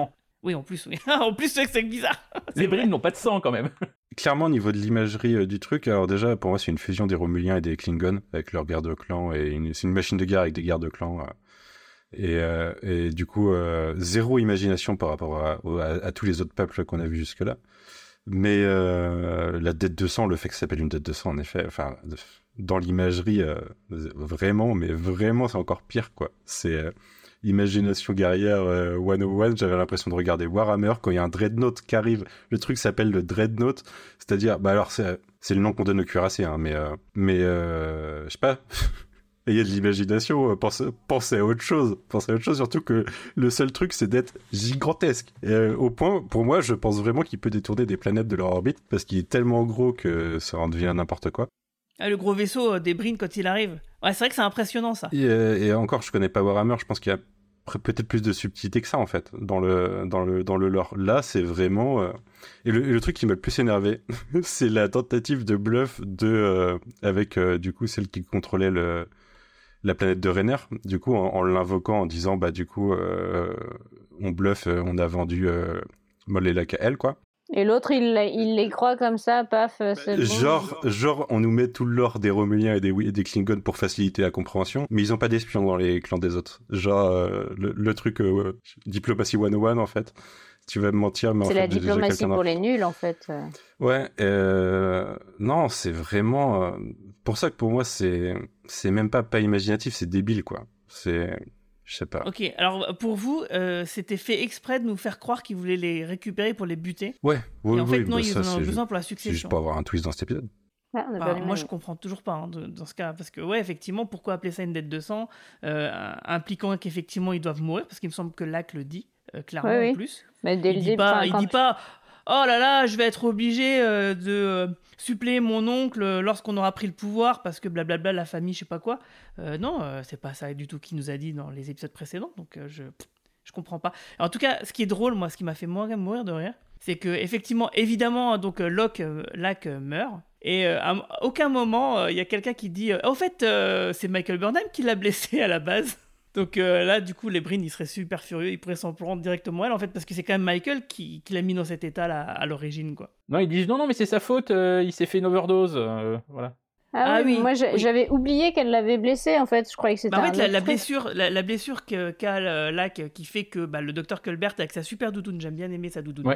Oui, en plus, oui. en plus, c'est que c'est bizarre. Les Bryn n'ont pas de sang, quand même. Clairement, au niveau de l'imagerie euh, du truc, alors déjà, pour moi, c'est une fusion des Romuliens et des Klingons, avec leurs guerres de clans, et une... c'est une machine de guerre avec des guerres de clans. Euh... Et, euh, et du coup, euh, zéro imagination par rapport à, à, à tous les autres peuples qu'on a vus jusque-là. Mais euh, la dette de sang, le fait que ça s'appelle une dette de sang, en effet, enfin, dans l'imagerie, euh, vraiment, mais vraiment, c'est encore pire, quoi. C'est euh, imagination guerrière euh, cent un, j'avais l'impression de regarder Warhammer quand il y a un Dreadnought qui arrive. Le truc s'appelle le Dreadnought, c'est-à-dire, bah alors, c'est, c'est le nom qu'on donne aux cuirassés, hein, mais, euh, mais euh, je sais pas... Ayez de l'imagination, pensez, pensez à autre chose. Pensez à autre chose, surtout que le seul truc, c'est d'être gigantesque. Et euh, au point, pour moi, je pense vraiment qu'il peut détourner des planètes de leur orbite, parce qu'il est tellement gros que ça en devient n'importe quoi. Ah, le gros vaisseau des Bryn quand il arrive. Ouais, c'est vrai que c'est impressionnant, ça. Et, euh, et encore, je connais pas Warhammer, je pense qu'il y a peut-être plus de subtilité que ça, en fait, dans le, dans le, dans le lore. Là, c'est vraiment... Euh... Et, le, et le truc qui m'a le plus énervé, c'est la tentative de bluff de, euh, avec, euh, du coup, celle qui contrôlait le... la planète de Rainer, du coup, en, en l'invoquant, en disant, bah, du coup, euh, on bluffe, on a vendu euh, Mollelak à elle, quoi. Et l'autre, il, il les croit comme ça, paf, c'est bon. Genre, genre, on nous met tout le lore des Romuliens et des, et des Klingons pour faciliter la compréhension, mais ils ont pas d'espions dans les clans des autres. Genre, euh, le, le truc, euh, diplomatie cent un, en fait. Tu vas me mentir, mais c'est en fait... C'est la diplomatie pour les nuls, en fait. Ouais, euh... non, c'est vraiment... Euh... Pour ça que pour moi, c'est c'est même pas pas imaginatif, c'est débile, quoi. C'est... Je sais pas. Ok, alors pour vous, euh, c'était fait exprès de nous faire croire qu'ils voulaient les récupérer pour les buter. Ouais, oui, Et en oui, fait, non, bah ils ça, en ont c'est besoin ju- pour la succession. C'est juste pour avoir un twist dans cet épisode. Ouais, on a Bah, bien moi, aimé. je comprends toujours pas hein, de- dans ce cas, parce que ouais, effectivement, pourquoi appeler ça une dette de sang, euh, impliquant qu'effectivement ils doivent mourir, parce qu'il me semble que Lac le dit euh, clairement Oui, oui. en plus. Mais dès il le dit début, pas, enfin, il quand- dit pas, oh là là, je vais être obligé euh, de euh, suppléer mon oncle euh, lorsqu'on aura pris le pouvoir parce que blablabla la famille, je sais pas quoi. Euh, non, euh, c'est pas ça du tout qu'il nous a dit dans les épisodes précédents, donc euh, je je comprends pas. En tout cas, ce qui est drôle, moi, ce qui m'a fait mourir, mourir de rire, c'est que effectivement, évidemment, donc euh, Locke, euh, Lac euh, meurt. Et euh, à aucun moment, il euh, y a quelqu'un qui dit euh, « Au fait, euh, c'est Michael Burnham qui l'a blessé à la base. » Donc euh, là, du coup, les Bryn, ils seraient super furieux. Ils pourraient s'en prendre directement à elle, en fait, parce que c'est quand même Michael qui, qui l'a mis dans cet état-là à l'origine, quoi. Non, ils disent non, non, mais c'est sa faute, euh, il s'est fait une overdose. euh, voilà. Ah, Ah oui, oui, moi j'ai- oui. j'avais oublié qu'elle l'avait blessé en fait, je croyais que c'était Bah, en un fait, la, autre la truc. blessure, la, la blessure que- qu'a euh, Lac, qui fait que bah, le docteur Culbert, avec sa super doudoune, j'aime bien aimer sa doudoune. Ouais.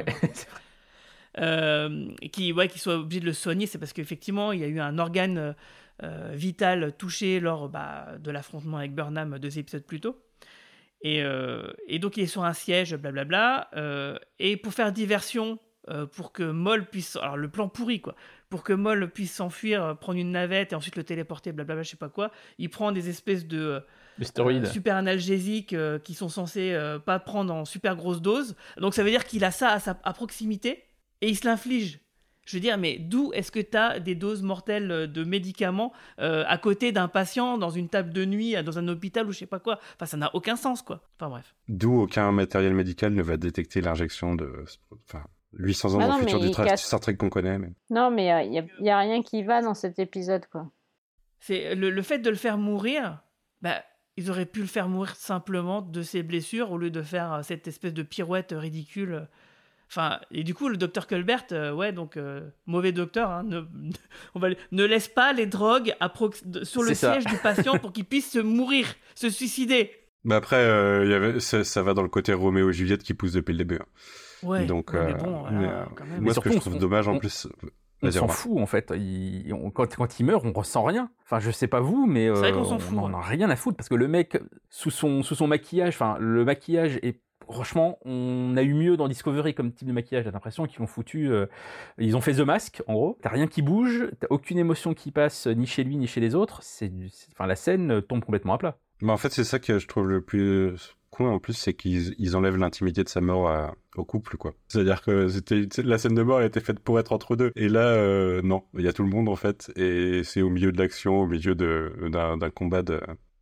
euh, qui, ouais, qui soit obligé de le soigner, c'est parce qu'effectivement, il y a eu un organe euh, euh, vital touché lors bah, de l'affrontement avec Burnham deux épisodes plus tôt. Et, euh, et donc, il est sur un siège, blablabla. Euh, et pour faire diversion, euh, pour que Moll puisse... Alors, le plan pourri, quoi. Pour que Moll puisse s'enfuir, euh, prendre une navette et ensuite le téléporter, blablabla, je sais pas quoi, il prend des espèces de... Les stéroïdes. Euh, super analgésiques euh, qui sont censés euh, pas prendre en super grosse dose. Donc ça veut dire qu'il a ça à, sa, à proximité et il se l'inflige. Je veux dire, mais d'où est-ce que tu as des doses mortelles euh, de médicaments euh, à côté d'un patient dans une table de nuit, euh, dans un hôpital ou je sais pas quoi? Enfin, ça n'a aucun sens, quoi. Enfin bref. D'où aucun matériel médical ne va détecter l'injection de... Enfin, huit cents ans Ah dans non, le futur mais du il tra- casse- Star Trek qu'on connaît. Mais... Non, mais il n'y a, y a rien qui va dans cet épisode, quoi. C'est le, le fait de le faire mourir, bah, ils auraient pu le faire mourir simplement de ses blessures au lieu de faire euh, cette espèce de pirouette ridicule. Enfin, et du coup, le docteur Culbert, euh, ouais, donc euh, mauvais docteur, hein, ne, on va, ne laisse pas les drogues à prox- de- sur le C'est ça. siège du patient pour qu'il puisse se mourir, se suicider. Mais après, euh, il y avait... ça, ça va dans le côté Roméo et Juliette qui pousse depuis le début. hein. Ouais, Donc, ouais, mais euh, bon, voilà, mais, euh, quand même. moi, Mais ce que surtout, je trouve on- dommage en on- plus... On Vas-y, s'en Romain. fout en fait. Il- on- quand, quand il meurt, on ressent rien. Enfin, je sais pas vous, mais C'est vrai euh, qu'on s'en fout, on ouais. en a rien à foutre parce que le mec sous son sous son maquillage, enfin le maquillage est franchement, on a eu mieux dans Discovery comme type de maquillage. J'ai l'impression qu'ils ont foutu, euh, ils ont fait The Mask en gros. T'as rien qui bouge, t'as aucune émotion qui passe ni chez lui ni chez les autres. C'est, du- c'est- enfin la scène tombe complètement à plat. Mais en fait, c'est ça que je trouve le plus cool en plus, c'est qu'ils ils enlèvent l'intimité de sa mort à- au couple, quoi. C'est-à-dire que c'était tu sais, la scène de mort, elle était faite pour être entre deux. Et là, euh, non, il y a tout le monde en fait, et c'est au milieu de l'action, au milieu de d'un, d'un combat de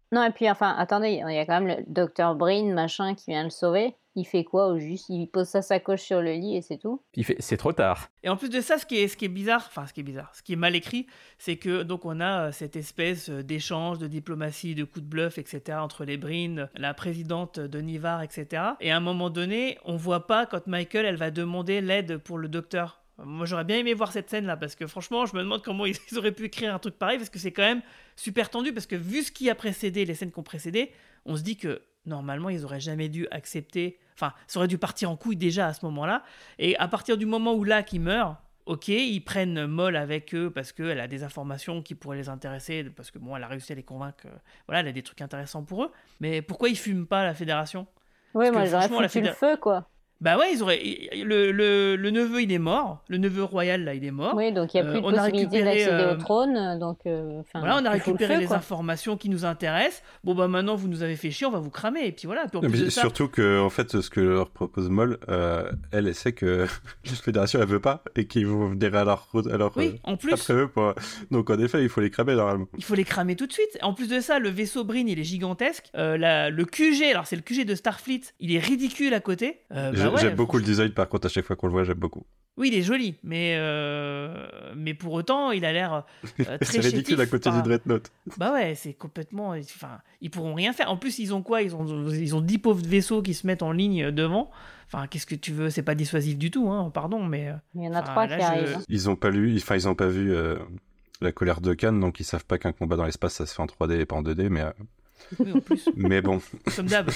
Non, et puis, enfin, attendez, il y a quand même le docteur Breen, machin, qui vient le sauver. Il fait quoi au juste? Il pose sa sacoche sur le lit et c'est tout. Il fait, c'est trop tard. Et en plus de ça, ce qui est, ce qui est bizarre, enfin ce qui est bizarre, ce qui est mal écrit, c'est que donc on a cette espèce d'échange, de diplomatie, de coups de bluff, et cetera entre les Breen, la présidente de Nivar, et cetera. Et à un moment donné, on voit pas quand Michael, elle va demander l'aide pour le docteur. Moi, j'aurais bien aimé voir cette scène-là, parce que franchement, je me demande comment ils auraient pu écrire un truc pareil, parce que c'est quand même super tendu, parce que vu ce qui a précédé, les scènes qui ont précédé, on se dit que normalement, ils auraient jamais dû accepter... Enfin, ça aurait dû partir en couille déjà à ce moment-là. Et à partir du moment où Lack, il meurt, ok, ils prennent Moll avec eux parce qu'elle a des informations qui pourraient les intéresser, parce que bon, elle a réussi à les convaincre, euh, voilà, elle a des trucs intéressants pour eux. Mais pourquoi ils fument pas la Fédération? Oui, moi que, j'aurais foutu fédé... le feu, quoi. Bah ouais, ils auraient... le, le, le neveu, il est mort. Le neveu royal, là, il est mort. Oui, donc il n'y a plus euh, de possibilité d'accéder euh... au trône. Donc, euh, voilà, on a récupéré feu, les quoi. informations qui nous intéressent. Bon, bah maintenant, vous nous avez fait chier, on va vous cramer. Et puis voilà. Puis en Non, plus mais de ça... surtout que, en fait, ce que leur propose Moll, euh, elle, elle sait que la Fédération, elle veut pas et qu'ils vont venir à leur, à leur oui, euh, en plus. après eux. Pour... Donc, en effet, il faut les cramer normalement. Il faut les cramer tout de suite. En plus de ça, le vaisseau Breen, il est gigantesque. Euh, la, le Q G, alors c'est le Q G de Starfleet, il est ridicule à côté. Euh, bah ouais, j'aime beaucoup le design, par contre, à chaque fois qu'on le voit, j'aime beaucoup. Oui, il est joli, mais, euh... mais pour autant, il a l'air euh, très c'est ridicule à côté par... du Dreadnought. Bah ouais, c'est complètement... Enfin, ils pourront rien faire. En plus, ils ont quoi? Ils ont, ils ont dix pauvres vaisseaux qui se mettent en ligne devant. Enfin, qu'est-ce que tu veux? C'est pas dissuasif du tout, hein, pardon, mais... Il y en a enfin, trois là, qui je... arrivent. Ils ont pas lu, enfin, ils ont pas vu euh, la colère de Khan, donc ils savent pas qu'un combat dans l'espace, ça se fait en trois D et pas en deux D, mais... Euh... Oui, en plus. Mais bon. Comme d'hab.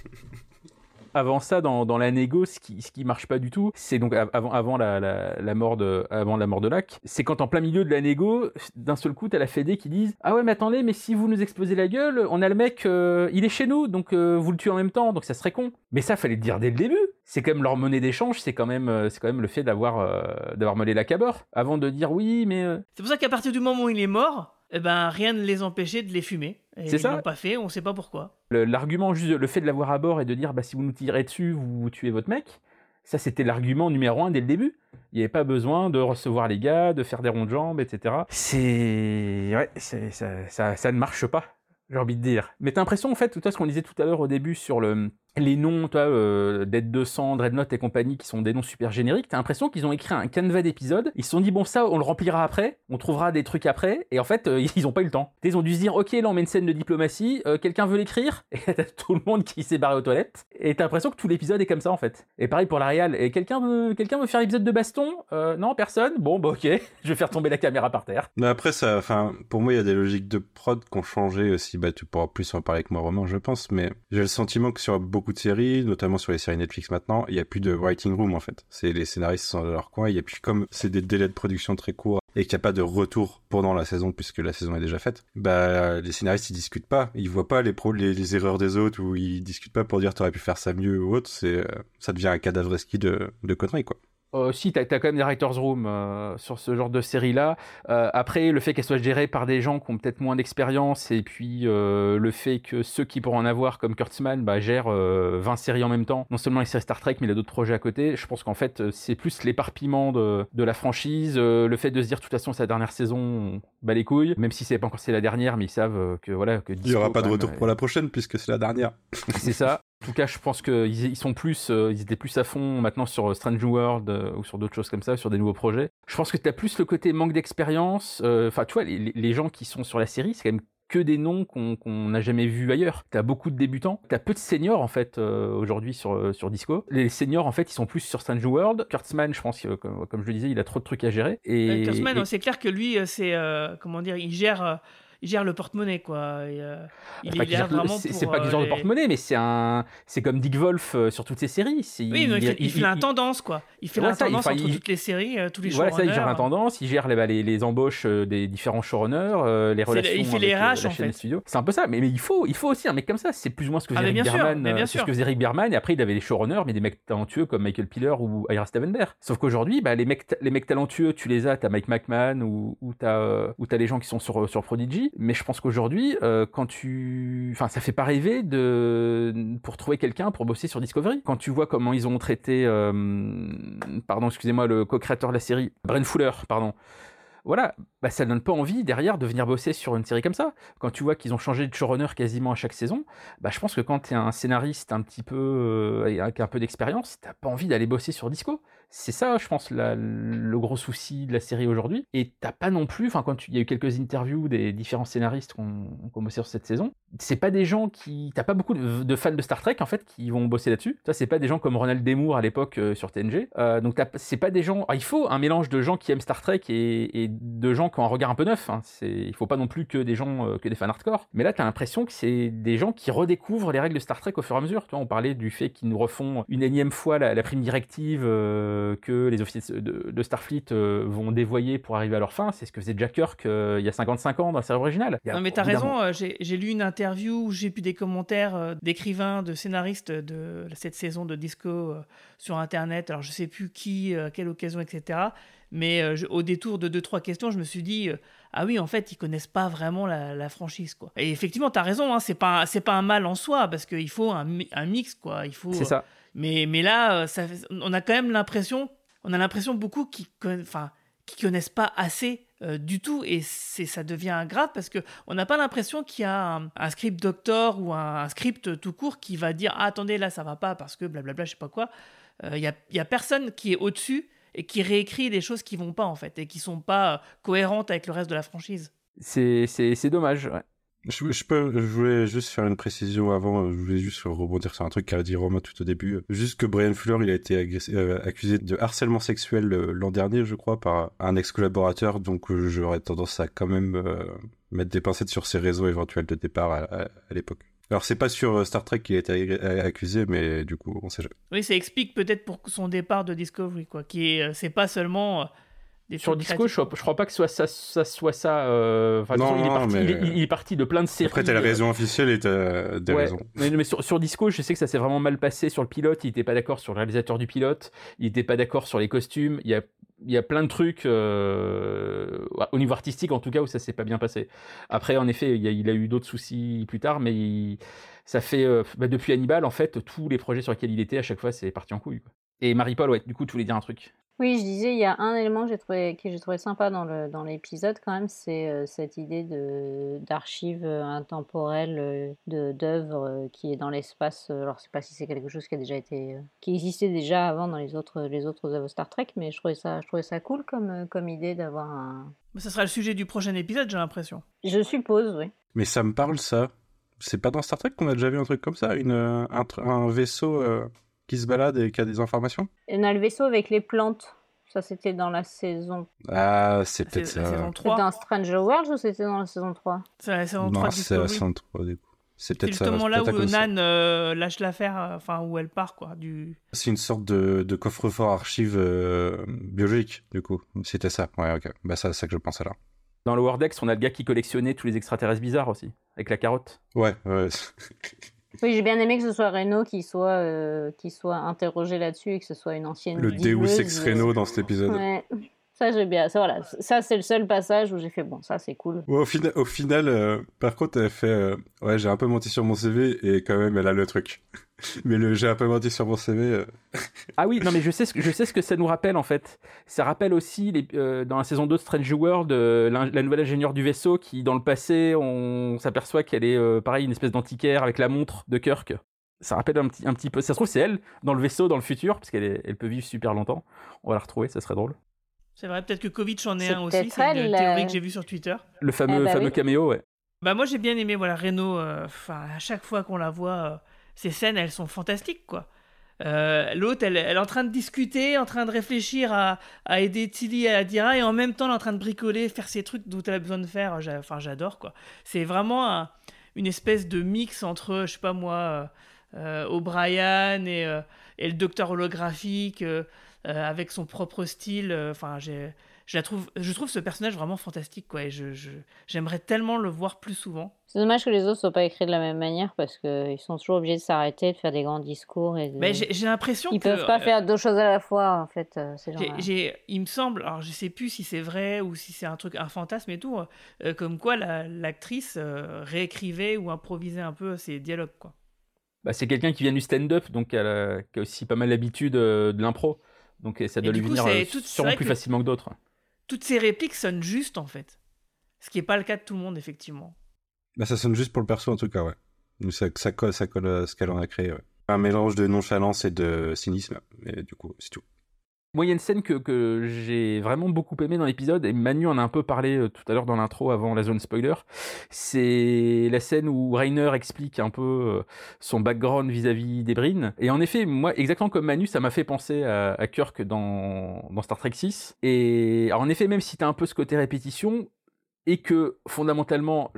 Avant ça, dans, dans la négo, ce qui, ce qui marche pas du tout, c'est donc avant, avant, la, la, la mort de, avant la mort de Lack, c'est quand en plein milieu de la négo, d'un seul coup, t'as la Fédé qui disent « Ah ouais, mais attendez, mais si vous nous explosez la gueule, on a le mec, euh, il est chez nous, donc euh, vous le tuez en même temps, donc ça serait con. » Mais ça, fallait le dire dès le début. C'est quand même leur monnaie d'échange, c'est quand même, euh, c'est quand même le fait d'avoir, euh, d'avoir molé la cabeur, avant de dire « Oui, mais... Euh... » C'est pour ça qu'à partir du moment où il est mort, eh ben, rien ne les empêchait de les fumer. Et c'est ils ça. Ils l'ont pas fait, on sait pas pourquoi. Le, l'argument, juste le fait de l'avoir à bord et de dire bah, si vous nous tirez dessus, vous, vous tuez votre mec, ça c'était l'argument numéro un dès le début. Il n'y avait pas besoin de recevoir les gars, de faire des ronds de jambes, et cetera. C'est... Ouais, c'est, ça, ça, ça ne marche pas, j'ai envie de dire. Mais t'as l'impression, en fait, toi, ce qu'on disait tout à l'heure au début sur le... les noms, toi, euh, Dead deux cents, Dreadnought et compagnie, qui sont des noms super génériques, t'as l'impression qu'ils ont écrit un canevas d'épisodes, ils se sont dit, bon, ça, on le remplira après, on trouvera des trucs après, et en fait, euh, ils ont pas eu le temps. Ils ont dû se dire, ok, là, on met une scène de diplomatie, euh, quelqu'un veut l'écrire, et t'as tout le monde qui s'est barré aux toilettes, et t'as l'impression que tout l'épisode est comme ça, en fait. Et pareil pour la réal, et quelqu'un veut, quelqu'un veut faire l'épisode de baston? euh, Non, personne? Bon, bah, ok, je vais faire tomber la caméra par terre. Mais après, ça, enfin, pour moi, il y a des logiques de prod qui ont changé aussi, bah, tu pourras plus en parler avec moi, Romain, je pense, mais j'ai le sentiment que sur beaucoup de séries, notamment sur les séries Netflix maintenant, il y a plus de writing room en fait. C'est les scénaristes sont dans leur coin, il y a plus comme c'est des délais de production très courts et qu'il n'y a pas de retour pendant la saison puisque la saison est déjà faite. Bah les scénaristes ils discutent pas, ils voient pas les pro les, les erreurs des autres ou ils discutent pas pour dire t'aurais pu faire ça mieux ou autre. C'est ça devient un cadavre ski de de conneries quoi. Euh, si, t'as, t'as quand même des writers' room euh, sur ce genre de série-là. Euh, après, le fait qu'elle soit gérée par des gens qui ont peut-être moins d'expérience, et puis euh, le fait que ceux qui pourront en avoir, comme Kurtzman, bah, gèrent euh, vingt séries en même temps. Non seulement les séries Star Trek, mais il a d'autres projets à côté. Je pense qu'en fait, c'est plus l'éparpillement de, de la franchise, euh, le fait de se dire, de toute façon, c'est la dernière saison, on bat les couilles. Même si c'est pas encore c'est la dernière, mais ils savent que voilà. Que Disco, il y aura pas de retour même, pour la prochaine, puisque c'est la dernière. C'est ça. En tout cas, je pense qu'ils ils sont plus, euh, ils étaient plus à fond maintenant sur Strange New World euh, ou sur d'autres choses comme ça, sur des nouveaux projets. Je pense que t'as plus le côté manque d'expérience. Enfin, euh, tu vois, les, les gens qui sont sur la série, c'est quand même que des noms qu'on qu'on n'a jamais vus ailleurs. T'as beaucoup de débutants, t'as peu de seniors en fait euh, aujourd'hui sur sur Disco. Les seniors en fait, ils sont plus sur Strange New World. Kurtzman, je pense que comme, comme je le disais, il a trop de trucs à gérer. Et, euh, Kurtzman, et... c'est clair que lui, c'est euh, comment dire, il gère. Euh... Il gère le porte-monnaie, quoi. Et, euh, il c'est, est là vraiment c'est, pour, c'est pas qu'il gère euh, le porte-monnaie, mais c'est un, c'est comme Dick Wolf euh, sur toutes ses séries. C'est, oui, il, il, fait, il, il fait l'intendance, quoi. Il fait ouais, l'intendance ça, il, entre il, toutes les séries, euh, tous les voilà, showrunners. Voilà, ça, il gère l'intendance, il gère les, bah, les, les embauches euh, des différents showrunners, euh, les relations le, il fait avec les R H, euh, la en chaîne fait. studio. C'est un peu ça, mais, mais il faut, il faut aussi un mec comme ça. C'est plus ou moins ce que faisait ah, Eric Berman. Euh, c'est ce que faisait Eric Berman, et après il avait les showrunners, mais des mecs talentueux comme Michael Piller ou Ira Stevenberg. Sauf qu'aujourd'hui, bah, les mecs, les mecs talentueux, tu les as, t'as Mike McMahon ou, ou t'as, euh, ou t'as les gens qui sont sur, sur Prodigy. Mais je pense qu'aujourd'hui, Euh, quand tu... Enfin, ça fait pas rêver de... pour trouver quelqu'un pour bosser sur Discovery. Quand tu vois comment ils ont traité... Euh... Pardon, excusez-moi, le co-créateur de la série, Brent Fuller, pardon. voilà, bah, ça donne pas envie derrière de venir bosser sur une série comme ça. Quand tu vois qu'ils ont changé de showrunner quasiment à chaque saison, bah, je pense que quand tu es un scénariste un petit peu euh, avec un peu d'expérience, t'as pas envie d'aller bosser sur Disco. C'est ça, je pense, la, le gros souci de la série aujourd'hui. Et t'as pas non plus, enfin, quand il y a eu quelques interviews des différents scénaristes qui ont, qui ont bossé sur cette saison, c'est pas des gens qui, t'as pas beaucoup de, de fans de Star Trek en fait qui vont bosser là-dessus. Ça, c'est pas des gens comme Ronald D. Moore à l'époque euh, sur T N G. Euh, donc t'as, c'est pas des gens. Ah, il faut un mélange de gens qui aiment Star Trek et, et de gens qui ont un regard un peu neuf. Hein. C'est, il faut pas non plus que des gens, euh, que des fans hardcore. Mais là, t'as l'impression que c'est des gens qui redécouvrent les règles de Star Trek au fur et à mesure. Tu vois, on parlait du fait qu'ils nous refont une énième fois la, la prime directive euh, que les officiers de, de Starfleet euh, vont dévoyer pour arriver à leur fin. C'est ce que faisait Jack Kirk euh, il y a cinquante-cinq ans dans la série originale. Non mais t'as raison, euh, j'ai, j'ai lu une interview où j'ai pu des commentaires euh, d'écrivains, de scénaristes de cette saison de Disco euh, sur internet, alors je sais plus qui, euh, à quelle occasion, et cetera. Mais euh, je, au détour de deux trois questions, je me suis dit euh, ah oui, en fait ils connaissent pas vraiment la, la franchise quoi. Et effectivement t'as raison, hein, c'est pas c'est pas un mal en soi parce qu'il faut un, un mix quoi, il faut. C'est ça. Euh, mais mais là euh, ça, on a quand même l'impression, on a l'impression beaucoup qui enfin qui connaissent pas assez euh, du tout, et c'est, ça devient grave parce qu'on n'a pas l'impression qu'il y a un, un script doctor ou un, un script tout court qui va dire ah, attendez là ça va pas parce que blablabla je sais pas quoi. Il euh, y, a, y a personne qui est au-dessus et qui réécrit des choses qui vont pas en fait et qui sont pas euh, cohérentes avec le reste de la franchise. C'est, c'est, c'est dommage, ouais. Je, je, peux, je voulais juste faire une précision avant, je voulais juste rebondir sur un truc qu'a dit Romain tout au début. Juste que Bryan Fuller, il a été agressé, euh, accusé de harcèlement sexuel euh, l'an dernier, je crois, par un ex-collaborateur, donc euh, j'aurais tendance à quand même euh, mettre des pincettes sur ses réseaux éventuels de départ à, à, à l'époque. Alors c'est pas sur Star Trek qu'il a été accusé, mais du coup, on sait jamais. Oui, ça explique peut-être pour son départ de Discovery, quoi, qui est, c'est pas seulement... Euh... Sur Disco, je, je crois pas que soit ça, ça soit ça. Euh... Enfin, non, il, est parti, mais... il, est, il est parti de plein de séries. Après, t'as la raison officielle et t'as des ouais, raisons. Mais, mais sur, sur Disco, je sais que ça s'est vraiment mal passé sur le pilote. Il était pas d'accord sur le réalisateur du pilote. Il était pas d'accord sur les costumes. Il y a, il y a plein de trucs euh, au niveau artistique, en tout cas, où ça s'est pas bien passé. Après, en effet, il, y a, il a eu d'autres soucis plus tard, mais il, ça fait euh, bah, depuis Hannibal, en fait, tous les projets sur lesquels il était, à chaque fois, c'est parti en couille, quoi. Et Marie-Paul, ouais, du coup, tu voulais dire un truc. Oui, je disais, il y a un élément que j'ai trouvé, que j'ai trouvé sympa dans, le, dans l'épisode quand même, c'est euh, cette idée de, d'archives intemporelles, euh, de, d'œuvres euh, qui est dans l'espace. Alors, je sais pas si c'est quelque chose qui a déjà été, euh, qui existait déjà avant dans les autres, les autres œuvres Star Trek, mais je trouvais ça, je trouvais ça cool comme, comme idée d'avoir un... Ça sera le sujet du prochain épisode, j'ai l'impression. Je suppose, oui. Mais ça me parle, ça. C'est pas dans Star Trek qu'on a déjà vu un truc comme ça, une, un, un vaisseau... Euh... qui se balade et qui a des informations. On a le vaisseau avec les plantes. Ça, c'était dans la saison... Ah, c'est peut-être c'est, ça. La saison trois. C'était dans Stranger Worlds ou c'était dans la saison trois? C'est la saison non, trois. Non, c'est la saison trois, du coup. C'est peut-être c'est ça. justement là où Nan euh, lâche l'affaire, enfin, où elle part, quoi. Du... C'est une sorte de, de coffre-fort archive euh, biologique, du coup. C'était ça. Ouais, ok. Bah, ça, c'est ça que je pensais là. Dans le Wordex, on a le gars qui collectionnait tous les extraterrestres bizarres aussi, avec la carotte. Ouais, ouais. Oui, j'ai bien aimé que ce soit Reno qui soit, euh, qui soit interrogé là-dessus et que ce soit une ancienne le Deus Ex Reno dans cet épisode. Ouais. Ça, j'ai bien. Ça, voilà. Ça, c'est le seul passage où j'ai fait bon, ça, c'est cool. Ouais, au final, au final euh, par contre, elle fait euh, ouais, j'ai un peu menti sur mon C V et quand même, elle a le truc. Mais le j'ai un peu menti sur mon C V. Euh... ah oui, non, mais je sais, ce que, je sais ce que ça nous rappelle en fait. Ça rappelle aussi les, euh, dans la saison deux de Strange World, euh, la, la nouvelle ingénieure du vaisseau qui, dans le passé, on s'aperçoit qu'elle est euh, pareil, une espèce d'antiquaire avec la montre de Kirk. Ça rappelle un petit, un petit peu. Ça se trouve, c'est elle dans le vaisseau dans le futur, parce qu'elle est, elle peut vivre super longtemps. On va la retrouver, ça serait drôle. C'est vrai, peut-être que Kovic en est c'est un aussi, c'est une la... théorie que j'ai vue sur Twitter. Le fameux, eh bah fameux oui. caméo, ouais. Bah moi j'ai bien aimé, voilà, Reno, euh, à chaque fois qu'on la voit, euh, ces scènes, elles sont fantastiques, quoi. Euh, l'autre, elle, elle est en train de discuter, en train de réfléchir à, à aider Tilly et Adira, et en même temps, elle est en train de bricoler, faire ses trucs dont elle a besoin de faire. J'a, enfin, j'adore, quoi. C'est vraiment un, une espèce de mix entre, je sais pas moi, euh, euh, O'Brien et, euh, et le docteur holographique, euh, euh, avec son propre style. Enfin, euh, j'ai... Je, la trouve, je trouve ce personnage vraiment fantastique, quoi, et je, je, j'aimerais tellement le voir plus souvent. C'est dommage que les autres ne soient pas écrits de la même manière parce qu'ils sont toujours obligés de s'arrêter, de faire des grands discours. Et de... Mais j'ai, j'ai l'impression Ils que... Ils peuvent pas euh, faire deux choses à la fois, en fait, euh, ces gens-là. J'ai, j'ai, il me semble, alors je sais plus si c'est vrai ou si c'est un truc, un fantasme et tout, euh, comme quoi la, l'actrice euh, réécrivait ou improvisait un peu ses dialogues, quoi. Bah, c'est quelqu'un qui vient du stand-up, donc qui a, qui a aussi pas mal l'habitude euh, de l'impro. Donc ça doit lui coup, venir euh, tout, sûrement plus que... facilement que d'autres. toutes ces répliques sonnent juste, en fait. Ce qui n'est pas le cas de tout le monde, effectivement. Bah, ça sonne juste pour le perso, en tout cas, ouais. Ça, ça colle, ça colle à ce qu'elle en a créé, ouais. Un mélange de nonchalance et de cynisme, et du coup, c'est tout. Moi, il y a une scène que, que j'ai vraiment beaucoup aimée dans l'épisode, et Manu en a un peu parlé euh, tout à l'heure dans l'intro avant la zone spoiler. C'est la scène où Rainer explique un peu euh, son background vis-à-vis des Breen. Et en effet, moi, exactement comme Manu, ça m'a fait penser à, à Kirk dans, dans Star Trek six. Et alors, en effet, même si t'as un peu ce côté répétition, et que fondamentalement,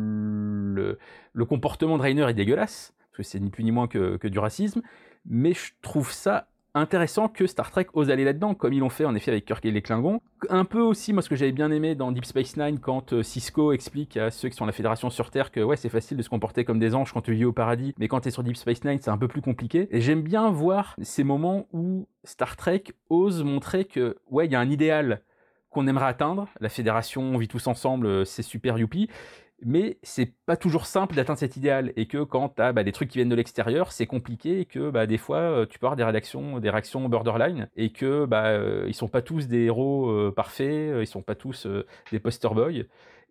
le, le comportement de Rainer est dégueulasse, parce que c'est ni plus ni moins que, que du racisme, mais je trouve ça intéressant que Star Trek ose aller là-dedans, comme ils l'ont fait en effet avec Kirk et les Klingons. Un peu aussi, moi ce que j'avais bien aimé dans Deep Space Nine, quand euh, Sisko explique à ceux qui sont à la Fédération sur Terre que ouais, c'est facile de se comporter comme des anges quand tu vis au paradis, mais quand t'es sur Deep Space Nine, c'est un peu plus compliqué. Et j'aime bien voir ces moments où Star Trek ose montrer que ouais, il y a un idéal qu'on aimerait atteindre, la Fédération, on vit tous ensemble, c'est super youpi, mais c'est pas toujours simple d'atteindre cet idéal, et que quand t'as bah, des trucs qui viennent de l'extérieur, c'est compliqué, et que bah, des fois tu peux avoir des réactions, des réactions borderline, et que bah, euh, ils sont pas tous des héros euh, parfaits, ils sont pas tous euh, des poster boys.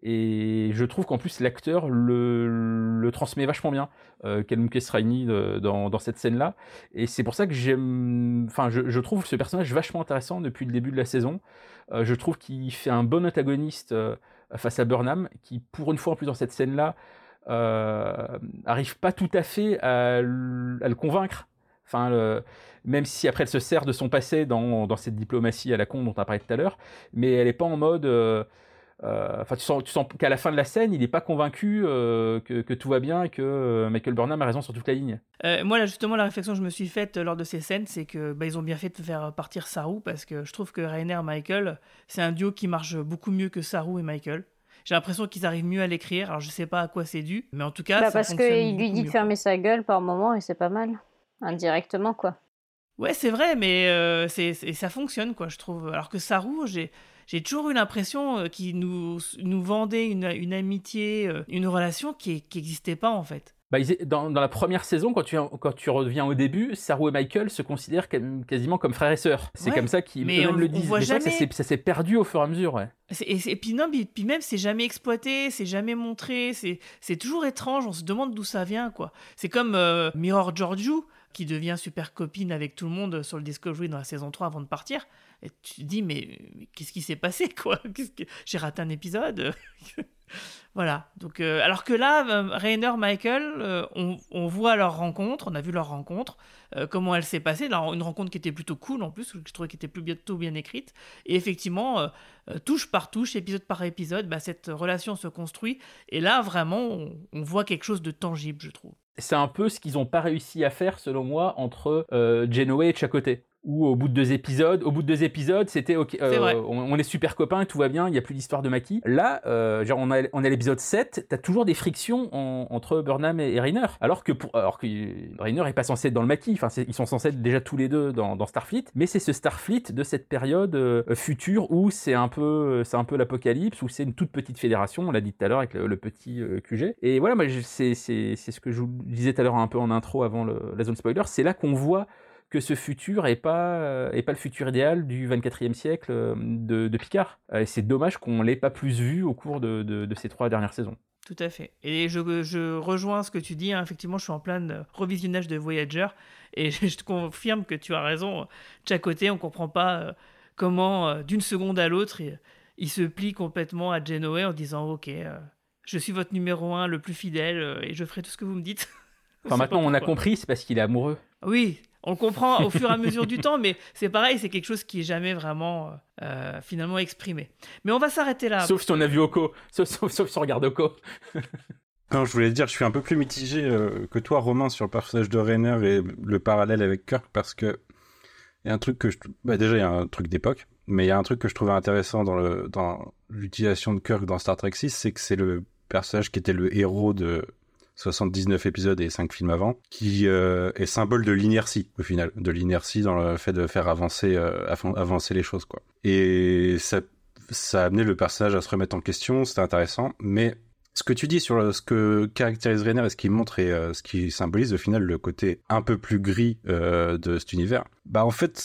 Et je trouve qu'en plus l'acteur le, le transmet vachement bien, euh, Kelmunkes Raini dans, dans cette scène-là, et c'est pour ça que j'aime, enfin je, je trouve ce personnage vachement intéressant depuis le début de la saison. Euh, je trouve qu'il fait un bon antagoniste euh, face à Burnham, qui pour une fois en plus dans cette scène-là euh, arrive pas tout à fait à, l- à le convaincre. Enfin, le, même si après elle se sert de son passé dans, dans cette diplomatie à la con dont on a parlé tout à l'heure, mais elle est pas en mode euh, Enfin, euh, tu sens, tu sens qu'à la fin de la scène, il n'est pas convaincu euh, que, que tout va bien et que euh, Michael Burnham a raison sur toute la ligne. Euh, moi, là, justement, la réflexion que je me suis faite lors de ces scènes, c'est que bah, ils ont bien fait de faire partir Saru, parce que je trouve que Rainer et Michael, c'est un duo qui marche beaucoup mieux que Saru et Michael. J'ai l'impression qu'ils arrivent mieux à l'écrire. Alors, je sais pas à quoi c'est dû, mais en tout cas, bah, ça parce fonctionne qu'il lui dit mieux. de fermer sa gueule par moment et c'est pas mal, indirectement quoi. Ouais, c'est vrai, mais euh, c'est, c'est, ça fonctionne, quoi, je trouve. Alors que Saru, j'ai, j'ai toujours eu l'impression euh, qu'il nous, nous vendait une, une amitié, euh, une relation qui n'existait pas, en fait. Bah, ils, dans, dans la première saison, quand tu, quand tu reviens au début, Saru et Michael se considèrent quasiment comme frères et sœurs. C'est ouais, comme ça qu'ils on, le disent. Mais jamais... ça, s'est, ça s'est perdu au fur et à mesure, ouais. Et, et, et puis non, puis, puis même, c'est jamais exploité, c'est jamais montré, c'est, c'est toujours étrange, on se demande d'où ça vient, quoi. C'est comme euh, Mirror Georgiou, qui devient super copine avec tout le monde sur le Discovery dans la saison trois avant de partir. Et tu te dis, mais, mais qu'est-ce qui s'est passé, quoi? Qu'est-ce que... J'ai raté un épisode. Voilà. Donc, euh, alors que là, euh, Rainer, Michael, euh, on, on voit leur rencontre, on a vu leur rencontre, euh, comment elle s'est passée. Là, une rencontre qui était plutôt cool en plus, que je trouvais qu'elle était plutôt bien écrite. Et effectivement, euh, euh, touche par touche, épisode par épisode, bah, cette relation se construit. Et là, vraiment, on, on voit quelque chose de tangible, je trouve. C'est un peu ce qu'ils n'ont pas réussi à faire, selon moi, entre euh, Janeway et Chakotay. Où au bout de deux épisodes, au bout de deux épisodes, c'était ok, euh, on, on est super copains, tout va bien, il n'y a plus d'histoire de Mackie. Là, euh, genre on a, on a l'épisode sept, t'as toujours des frictions en, entre Burnham et, et Rainer, alors que pour, alors que Rainer est pas censé être dans le Mackie, enfin ils sont censés être déjà tous les deux dans, dans Starfleet, mais c'est ce Starfleet de cette période euh, future où c'est un peu, c'est un peu l'apocalypse, où c'est une toute petite fédération, on l'a dit tout à l'heure avec le, le petit euh, Q G. Et voilà, moi c'est, c'est, c'est ce que je vous disais tout à l'heure un peu en intro avant le, la zone spoiler, c'est là qu'on voit que ce futur est pas est pas le futur idéal du vingt-quatrième siècle de, de Picard. Et c'est dommage qu'on l'ait pas plus vu au cours de, de, de ces trois dernières saisons. Tout à fait. Et je, je rejoins ce que tu dis. Hein. Effectivement, je suis en plein revisionnage de Voyager et je te confirme que tu as raison. De chaque côté, on comprend pas euh, comment, euh, d'une seconde à l'autre, il, il se plie complètement à Janeway en disant « Ok, euh, je suis votre numéro un, le plus fidèle, euh, et je ferai tout ce que vous me dites. » Enfin, maintenant, on a compris, c'est parce qu'il est amoureux. Oui, on le comprend au fur et à mesure du temps, mais c'est pareil, c'est quelque chose qui est jamais vraiment euh, finalement exprimé. Mais on va s'arrêter là. Sauf si on a vu Oko, sauf, sauf, sauf si on regarde Oko. Non, je voulais dire, je suis un peu plus mitigé euh, que toi, Romain, sur le personnage de Rainer et le parallèle avec Kirk, parce que il y a un truc que je, bah déjà il y a un truc d'époque, mais il y a un truc que je trouvais intéressant dans le dans l'utilisation de Kirk dans Star Trek six, c'est que c'est le personnage qui était le héros de soixante-dix-neuf épisodes et cinq films avant, qui euh, est symbole de l'inertie, au final, de l'inertie dans le fait de faire avancer, euh, avancer les choses, quoi. Et ça, ça a amené le personnage à se remettre en question, c'était intéressant, mais ce que tu dis sur le, ce que caractérise Rainer et ce qui montre et euh, ce qui symbolise, au final, le côté un peu plus gris euh, de cet univers, bah en fait,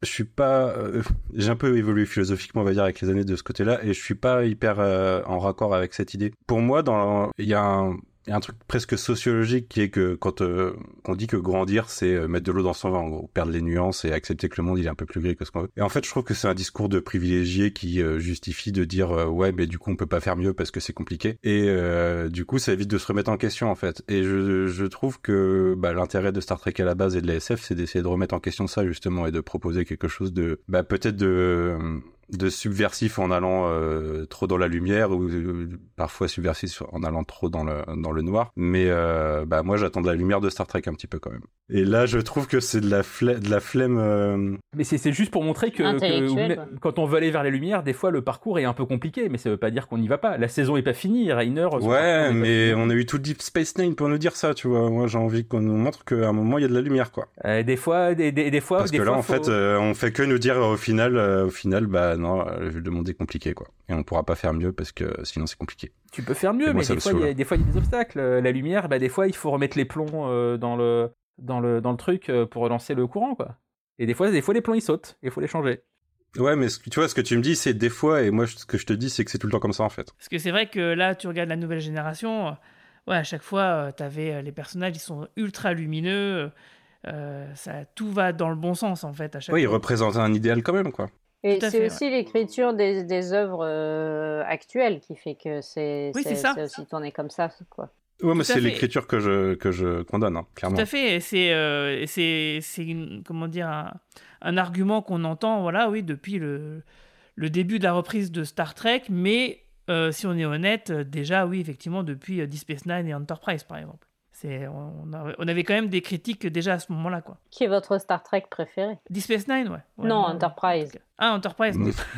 je suis pas, euh, j'ai un peu évolué philosophiquement, on va dire, avec les années de ce côté-là, et je suis pas hyper euh, en raccord avec cette idée. Pour moi, dans, il y a un, il y a un truc presque sociologique qui est que quand euh, on dit que grandir, c'est euh, mettre de l'eau dans son vin, en gros, perdre les nuances et accepter que le monde il est un peu plus gris que ce qu'on veut. Et en fait, je trouve que c'est un discours de privilégié qui euh, justifie de dire euh, ouais, mais du coup on peut pas faire mieux parce que c'est compliqué. Et euh, du coup, ça évite de se remettre en question en fait. Et je, je trouve que bah, l'intérêt de Star Trek à la base et de la S F, c'est d'essayer de remettre en question ça justement et de proposer quelque chose de bah, peut-être de de subversif en allant euh, trop dans la lumière ou euh, parfois subversif en allant trop dans le dans le noir, mais euh, bah moi j'attends de la lumière de Star Trek un petit peu quand même. Et là je trouve que c'est de la fle- de la flemme euh... mais c'est c'est juste pour montrer que, que quand on veut aller vers la lumière, des fois le parcours est un peu compliqué, mais ça veut pas dire qu'on n'y va pas. La saison est pas finie, Rainer. Ouais, mais on a eu tout Deep Space Nine pour nous dire ça, tu vois. Moi j'ai envie qu'on nous montre qu'à un moment il y a de la lumière, quoi. Euh, des fois des des, des fois parce des que fois, là en faut... fait euh, on fait que nous dire euh, au final euh, au final bah non le monde est compliqué, quoi, et on pourra pas faire mieux parce que sinon c'est compliqué. Tu peux faire mieux, moi, mais des fois, il y a, des fois il y a des obstacles. La lumière, bah des fois il faut remettre les plombs euh, dans le dans le dans le truc euh, pour relancer le courant, quoi. Et des fois des fois les plombs ils sautent, il faut les changer. Ouais, mais ce, tu vois, ce que tu me dis, c'est des fois, et moi, ce que je te dis, c'est que c'est tout le temps comme ça, en fait. Parce que c'est vrai que là, tu regardes la nouvelle génération, ouais, à chaque fois, euh, t'avais euh, les personnages, ils sont ultra lumineux, euh, ça, tout va dans le bon sens, en fait, à chaque ouais, fois. ils représentent un idéal quand même, quoi. Et c'est fait, aussi ouais. l'écriture des, des œuvres euh, actuelles qui fait que c'est, oui, c'est, c'est, c'est aussi tourné comme ça, quoi. Ouais, mais Tout c'est l'écriture que je, que je condamne, hein, clairement. Tout à fait, et c'est, euh, c'est, c'est une, comment dire, un, un argument qu'on entend, voilà, oui, depuis le, le début de la reprise de Star Trek, mais euh, si on est honnête, déjà, oui, effectivement, depuis Deep Space Nine et Enterprise, par exemple. C'est, on, a, on avait quand même des critiques déjà à ce moment-là, quoi. Qui est votre Star Trek préféré? Deep Space Nine, ouais. ouais non, non, Enterprise. Ah, Enterprise.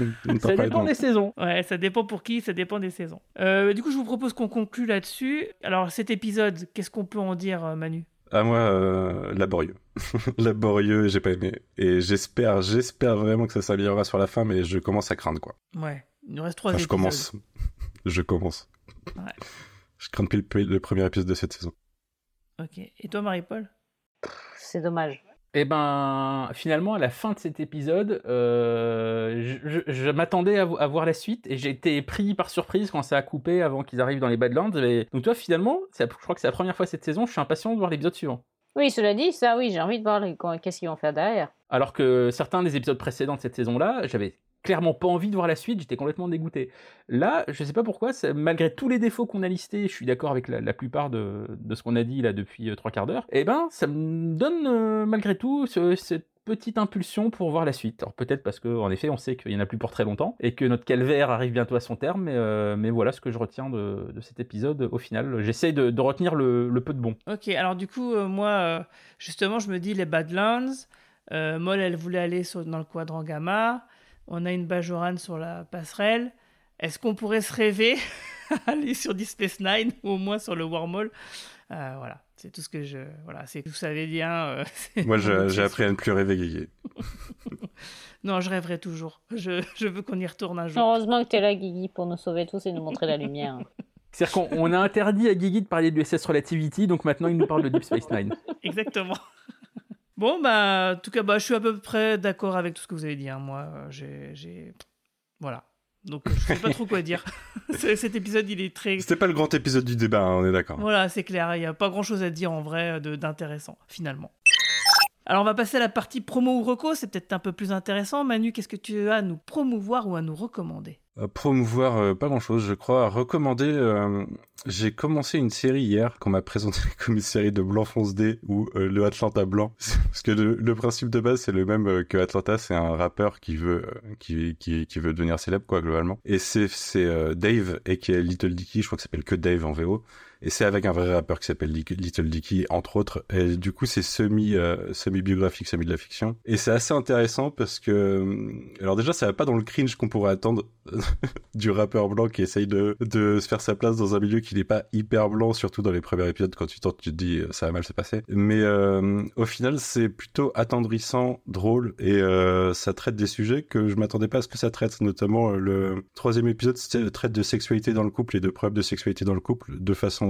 Ça dépend des saisons. Ouais, ça dépend pour qui, ça dépend des saisons. Euh, du coup, je vous propose qu'on conclue là-dessus. Alors, cet épisode, qu'est-ce qu'on peut en dire, Manu? Ah, moi, euh, laborieux. laborieux, j'ai pas aimé. Et j'espère, j'espère vraiment que ça s'améliorera sur la fin, mais je commence à craindre, quoi. Ouais, il nous reste trois enfin, épisodes. Je commence. je commence. Ouais. Je crains depuis le, le premier épisode de cette saison. Ok. Et toi, Marie-Paul? C'est dommage. Eh ben, finalement, à la fin de cet épisode, euh, je, je, je m'attendais à, à voir la suite et j'ai été pris par surprise quand ça a coupé avant qu'ils arrivent dans les Badlands. Et... donc toi, finalement, c'est, je crois que c'est la première fois cette saison, je suis impatient de voir l'épisode suivant. Oui, cela dit, ça, oui, j'ai envie de voir les... qu'est-ce qu'ils vont faire derrière. Alors que certains des épisodes précédents de cette saison-là, j'avais clairement pas envie de voir la suite, j'étais complètement dégoûté. Là, je sais pas pourquoi, ça, malgré tous les défauts qu'on a listés, je suis d'accord avec la, la plupart de, de ce qu'on a dit là depuis euh, trois quarts d'heure, et ben ça me donne euh, malgré tout ce, cette petite impulsion pour voir la suite. Alors peut-être parce qu'en effet on sait qu'il y en a plus pour très longtemps, et que notre calvaire arrive bientôt à son terme, mais, euh, mais voilà ce que je retiens de, de cet épisode au final. J'essaye de, de retenir le, le peu de bon. Ok, alors du coup, euh, moi, euh, justement, je me dis les Badlands, euh, Moll, elle voulait aller sur, dans le quadrant gamma, on a une Bajoran sur la passerelle. Est-ce qu'on pourrait se rêver à aller sur Deep Space Nine ou au moins sur le wormhole? euh, Voilà, c'est tout ce que je... Voilà, c'est, vous savez bien... Euh, Moi, je, j'ai appris à ne plus rêver, Guigui. Non, je rêverai toujours. Je, je veux qu'on y retourne un jour. Heureusement que t'es là, Guigui, pour nous sauver tous et nous montrer la lumière. C'est-à-dire qu'on on a interdit à Guigui de parler de l'U S S Relativity, donc maintenant il nous parle de Deep Space Nine. Exactement. Bon, bah, en tout cas, bah, je suis à peu près d'accord avec tout ce que vous avez dit. Hein. Moi, j'ai, j'ai... Voilà. Donc, je sais pas trop quoi dire. Cet épisode, il est très... C'était pas le grand épisode du débat, hein, on est d'accord. Voilà, c'est clair. Il n'y a pas grand-chose à dire, en vrai, de, d'intéressant, finalement. Alors, on va passer à la partie promo ou reco. C'est peut-être un peu plus intéressant. Manu, qu'est-ce que tu as à nous promouvoir ou à nous recommander? Euh, promouvoir euh, pas grand chose, je crois. Recommander, euh, j'ai commencé une série hier qu'on m'a présentée comme une série de Blanc Fonce D ou euh, le Atlanta Blanc. Parce que le, le principe de base c'est le même euh, que Atlanta, c'est un rappeur qui veut euh, qui, qui qui veut devenir célèbre, quoi, globalement. Et c'est c'est euh, Dave et qui est Little Dicky, je crois que ça s'appelle que Dave en V O. Et c'est avec un vrai rappeur qui s'appelle Little Dicky, entre autres. Et du coup, c'est semi, euh, semi-biographique, semi de la fiction. Et c'est assez intéressant parce que... Alors déjà, ça va pas dans le cringe qu'on pourrait attendre du rappeur blanc qui essaye de, de se faire sa place dans un milieu qui n'est pas hyper blanc, surtout dans les premiers épisodes, quand tu tentes, tu te dis, ça va mal se passer. Mais euh, au final, c'est plutôt attendrissant, drôle, et euh, ça traite des sujets que je m'attendais pas à ce que ça traite. Notamment, le troisième épisode traite de sexualité dans le couple et de problèmes de sexualité dans le couple de façon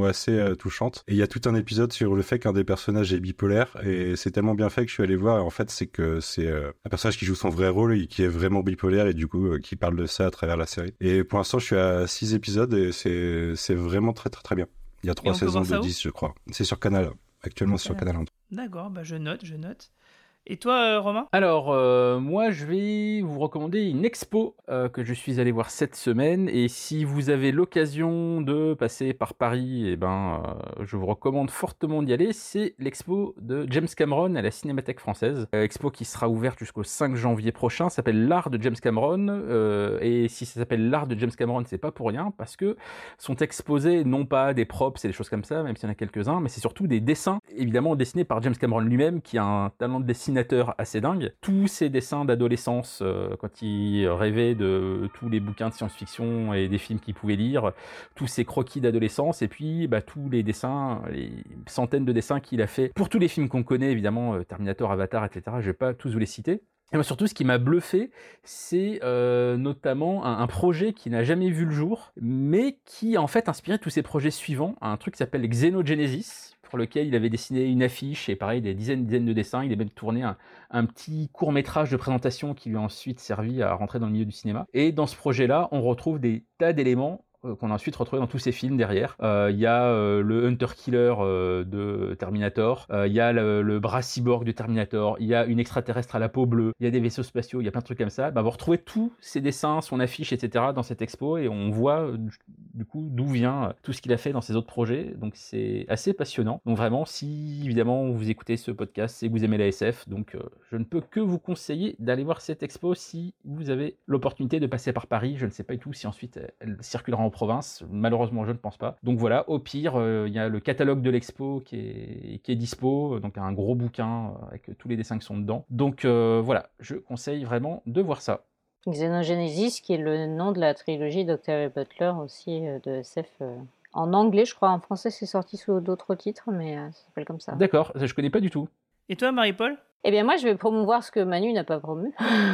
sont assez euh, touchantes. Et il y a tout un épisode sur le fait qu'un des personnages est bipolaire, et c'est tellement bien fait que je suis allé voir. Et en fait, c'est que c'est euh, un personnage qui joue son vrai rôle et qui est vraiment bipolaire, et du coup, euh, qui parle de ça à travers la série. Et pour l'instant, je suis à six épisodes, et c'est, c'est vraiment très très très bien. Il y a trois saisons de dix, je crois. C'est sur Canal. Actuellement, c'est sur Canal. D'accord, bah je note, je note. Et toi, euh, Romain ? Alors, euh, moi, je vais vous recommander une expo euh, que je suis allé voir cette semaine. Et si vous avez l'occasion de passer par Paris, eh ben, euh, je vous recommande fortement d'y aller. C'est l'expo de James Cameron à la Cinémathèque française. Euh, expo qui sera ouverte jusqu'au cinq janvier prochain. Ça s'appelle L'Art de James Cameron. Euh, et si ça s'appelle L'Art de James Cameron, c'est pas pour rien, parce que sont exposés non pas des props et des choses comme ça, même s'il y en a quelques-uns, mais c'est surtout des dessins, évidemment dessinés par James Cameron lui-même, qui a un talent de dessinateur assez dingue. Tous ces dessins d'adolescence, euh, quand il rêvait de tous les bouquins de science-fiction et des films qu'il pouvait lire, tous ces croquis d'adolescence, et puis bah, tous les dessins, les centaines de dessins qu'il a fait pour tous les films qu'on connaît, évidemment, Terminator, Avatar, et cetera. Je vais pas tous vous les citer. Et moi, surtout, ce qui m'a bluffé, c'est euh, notamment un, un projet qui n'a jamais vu le jour, mais qui a en fait inspiré tous ses projets suivants, un truc qui s'appelle Xenogenesis, pour lequel il avait dessiné une affiche et pareil des dizaines dizaines de dessins. Il a même tourné un, un petit court-métrage de présentation qui lui a ensuite servi à rentrer dans le milieu du cinéma. Et dans ce projet-là, on retrouve des tas d'éléments qu'on a ensuite retrouvé dans tous ces films derrière. Il euh, y a euh, le Hunter Killer euh, de Terminator, il euh, y a le, le bras cyborg de Terminator, il y a une extraterrestre à la peau bleue, il y a des vaisseaux spatiaux, il y a plein de trucs comme ça. Bah, vous retrouvez tous ces dessins, son affiche, et cetera dans cette expo, et on voit du coup d'où vient tout ce qu'il a fait dans ses autres projets. Donc c'est assez passionnant. Donc vraiment, si évidemment vous écoutez ce podcast, c'est que vous aimez la S F, donc euh, je ne peux que vous conseiller d'aller voir cette expo si vous avez l'opportunité de passer par Paris. Je ne sais pas du tout si ensuite elle circulera en province, malheureusement je ne pense pas. Donc voilà, au pire, il euh, y a le catalogue de l'expo qui est, qui est dispo, donc un gros bouquin avec tous les dessins qui sont dedans. Donc euh, voilà, je conseille vraiment de voir ça. Xenogenesis, qui est le nom de la trilogie d'Octavia Butler aussi euh, de S F. Euh, en anglais, je crois, en français c'est sorti sous d'autres titres, mais euh, ça s'appelle comme ça. D'accord, ça, je connais pas du tout. Et toi, Marie-Paul ? Eh bien moi je vais promouvoir ce que Manu n'a pas promu.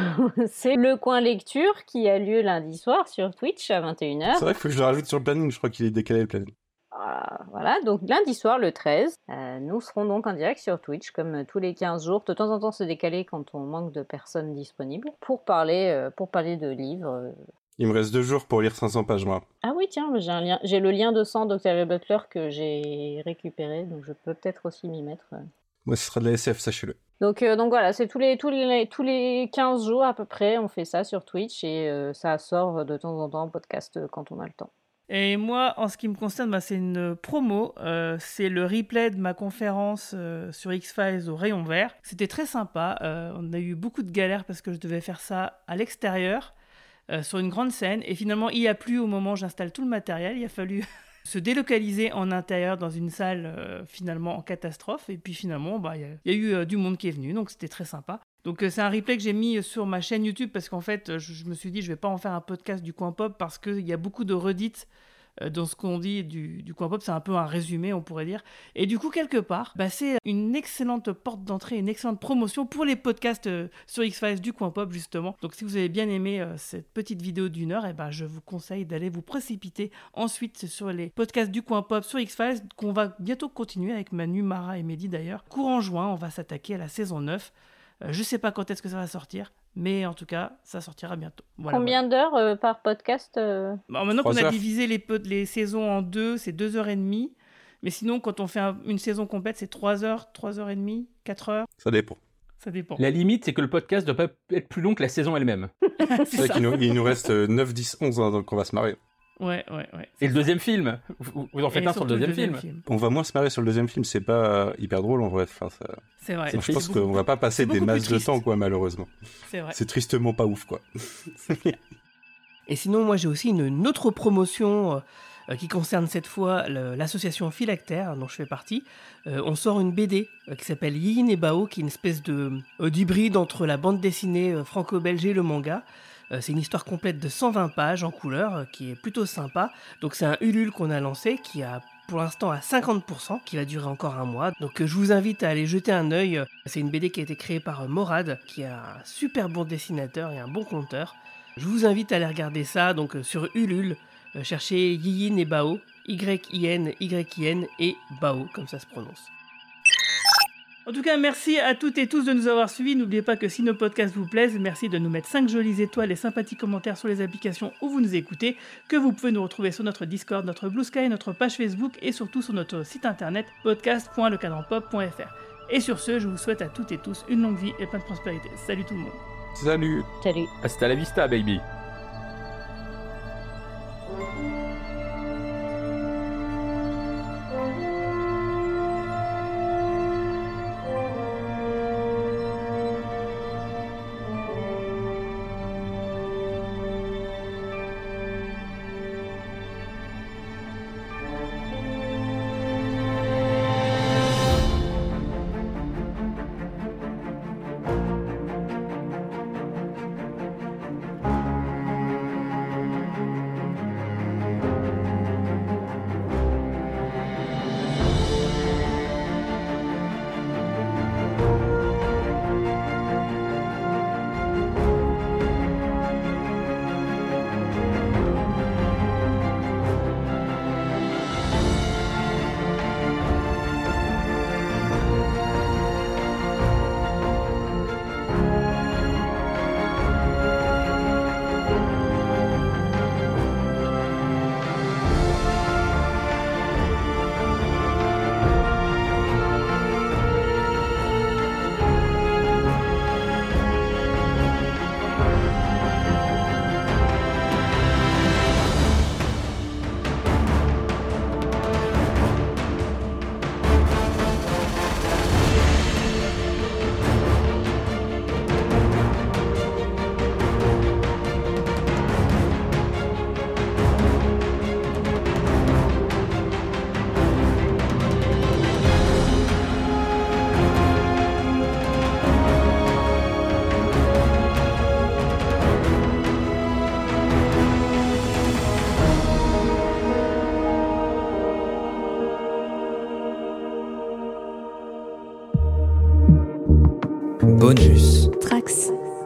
C'est le coin lecture qui a lieu lundi soir sur Twitch à vingt et une heures. C'est vrai qu'il faut que je le rajoute sur le planning, je crois qu'il est décalé le planning. Voilà, voilà, donc lundi soir le treize, euh, nous serons donc en direct sur Twitch comme tous les quinze jours. De temps en temps c'est décalé quand on manque de personnes disponibles pour parler, euh, pour parler de livres. Il me reste deux jours pour lire cinq cents pages, moi. Ah oui, tiens, j'ai, un lien, j'ai le lien de sang d'Octavia Butler que j'ai récupéré, donc je peux peut-être aussi m'y mettre. Moi, ce sera de la S F, sachez-le. Donc, euh, donc voilà, c'est tous les, tous, les, tous les quinze jours à peu près, on fait ça sur Twitch et euh, ça sort de temps en temps en podcast euh, quand on a le temps. Et moi, en ce qui me concerne, bah, c'est une promo. Euh, c'est le replay de ma conférence euh, sur X-Files au Rayon Vert. C'était très sympa. Euh, on a eu beaucoup de galères parce que je devais faire ça à l'extérieur, euh, sur une grande scène. Et finalement, il n'y a plus au moment où j'installe tout le matériel. Il a fallu se délocaliser en intérieur dans une salle euh, finalement en catastrophe. Et puis finalement, bah, y, a, y a eu euh, du monde qui est venu. Donc c'était très sympa. Donc euh, c'est un replay que j'ai mis sur ma chaîne YouTube parce qu'en fait, je, je me suis dit, je vais pas en faire un podcast du Coin Pop parce qu'il y a beaucoup de redites euh, dans ce qu'on dit du, du Coin Pop. C'est un peu un résumé, on pourrait dire. Et du coup, quelque part, bah, c'est une excellente porte d'entrée, une excellente promotion pour les podcasts euh, sur X-Files du Coin Pop, justement. Donc si vous avez bien aimé euh, cette petite vidéo d'une heure, et ben, je vous conseille d'aller vous précipiter ensuite sur les podcasts du Coin Pop sur X-Files qu'on va bientôt continuer avec Manu, Mara et Mehdi d'ailleurs. Courant juin, on va s'attaquer à la saison neuf. Euh, je sais pas quand est-ce que ça va sortir, mais en tout cas, ça sortira bientôt. Voilà, Combien voilà. d'heures euh, par podcast euh... bah, Maintenant qu'on a divisé les, les saisons en deux, c'est deux heures et demie. Mais sinon, quand on fait un, une saison complète, c'est trois heures, trois heures et demie, quatre heures. Ça dépend. Ça dépend. La limite, c'est que le podcast ne doit pas être plus long que la saison elle-même. c'est c'est vrai qu'il nous, il nous reste neuf, dix, onze, hein, donc on va se marrer. Ouais, ouais, ouais. Et le deuxième film, vous, vous en faites et un sur le deuxième, le deuxième film. film. On va moins se marrer sur le deuxième film, c'est pas hyper drôle en vrai. Enfin, ça... C'est vrai. Donc, je pense qu'on va pas passer des masses de temps, quoi, malheureusement. C'est vrai. C'est tristement pas ouf, quoi. Et sinon, moi, j'ai aussi une, une autre promotion euh, qui concerne cette fois le, l'association Philactère, dont je fais partie. Euh, on sort une B D euh, qui s'appelle Yin et Bao, qui est une espèce de euh, d'hybride entre la bande dessinée euh, franco-belge et le manga. C'est une histoire complète de cent vingt pages en couleur qui est plutôt sympa. Donc c'est un Ulule qu'on a lancé qui a pour l'instant à cinquante pour cent, qui va durer encore un mois. Donc je vous invite à aller jeter un œil. C'est une B D qui a été créée par Morad, qui est un super bon dessinateur et un bon conteur. Je vous invite à aller regarder ça donc sur Ulule. Cherchez Yin et Bao, Y I N Y I N et Bao, comme ça se prononce. En tout cas, merci à toutes et tous de nous avoir suivis. N'oubliez pas que si nos podcasts vous plaisent, merci de nous mettre cinq jolies étoiles et sympathiques commentaires sur les applications où vous nous écoutez, que vous pouvez nous retrouver sur notre Discord, notre Blue Sky, notre page Facebook et surtout sur notre site internet podcast point le cadran pop point f r. Et sur ce, je vous souhaite à toutes et tous une longue vie et plein de prospérité. Salut tout le monde. Salut. Salut. Hasta la vista, baby. Bonus. Trax.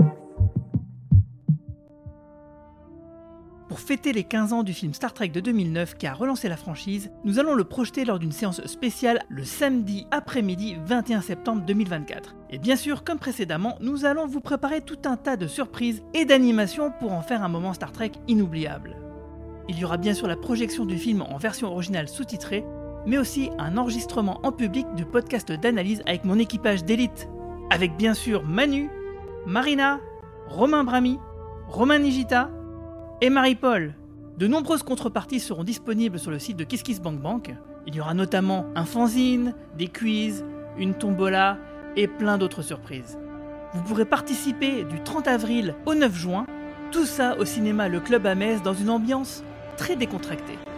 Pour fêter les quinze ans du film Star Trek de deux mille neuf qui a relancé la franchise, nous allons le projeter lors d'une séance spéciale le samedi après-midi vingt et un septembre deux mille vingt-quatre. Et bien sûr, comme précédemment, nous allons vous préparer tout un tas de surprises et d'animations pour en faire un moment Star Trek inoubliable. Il y aura bien sûr la projection du film en version originale sous-titrée, mais aussi un enregistrement en public du podcast d'analyse avec mon équipage d'élite. Avec bien sûr Manu, Marina, Romain Brami, Romain Nigita et Marie-Paul. De nombreuses contreparties seront disponibles sur le site de KissKissBankBank. Il y aura notamment un fanzine, des quiz, une tombola et plein d'autres surprises. Vous pourrez participer du trente avril au neuf juin, tout ça au cinéma Le Club à Metz dans une ambiance très décontractée.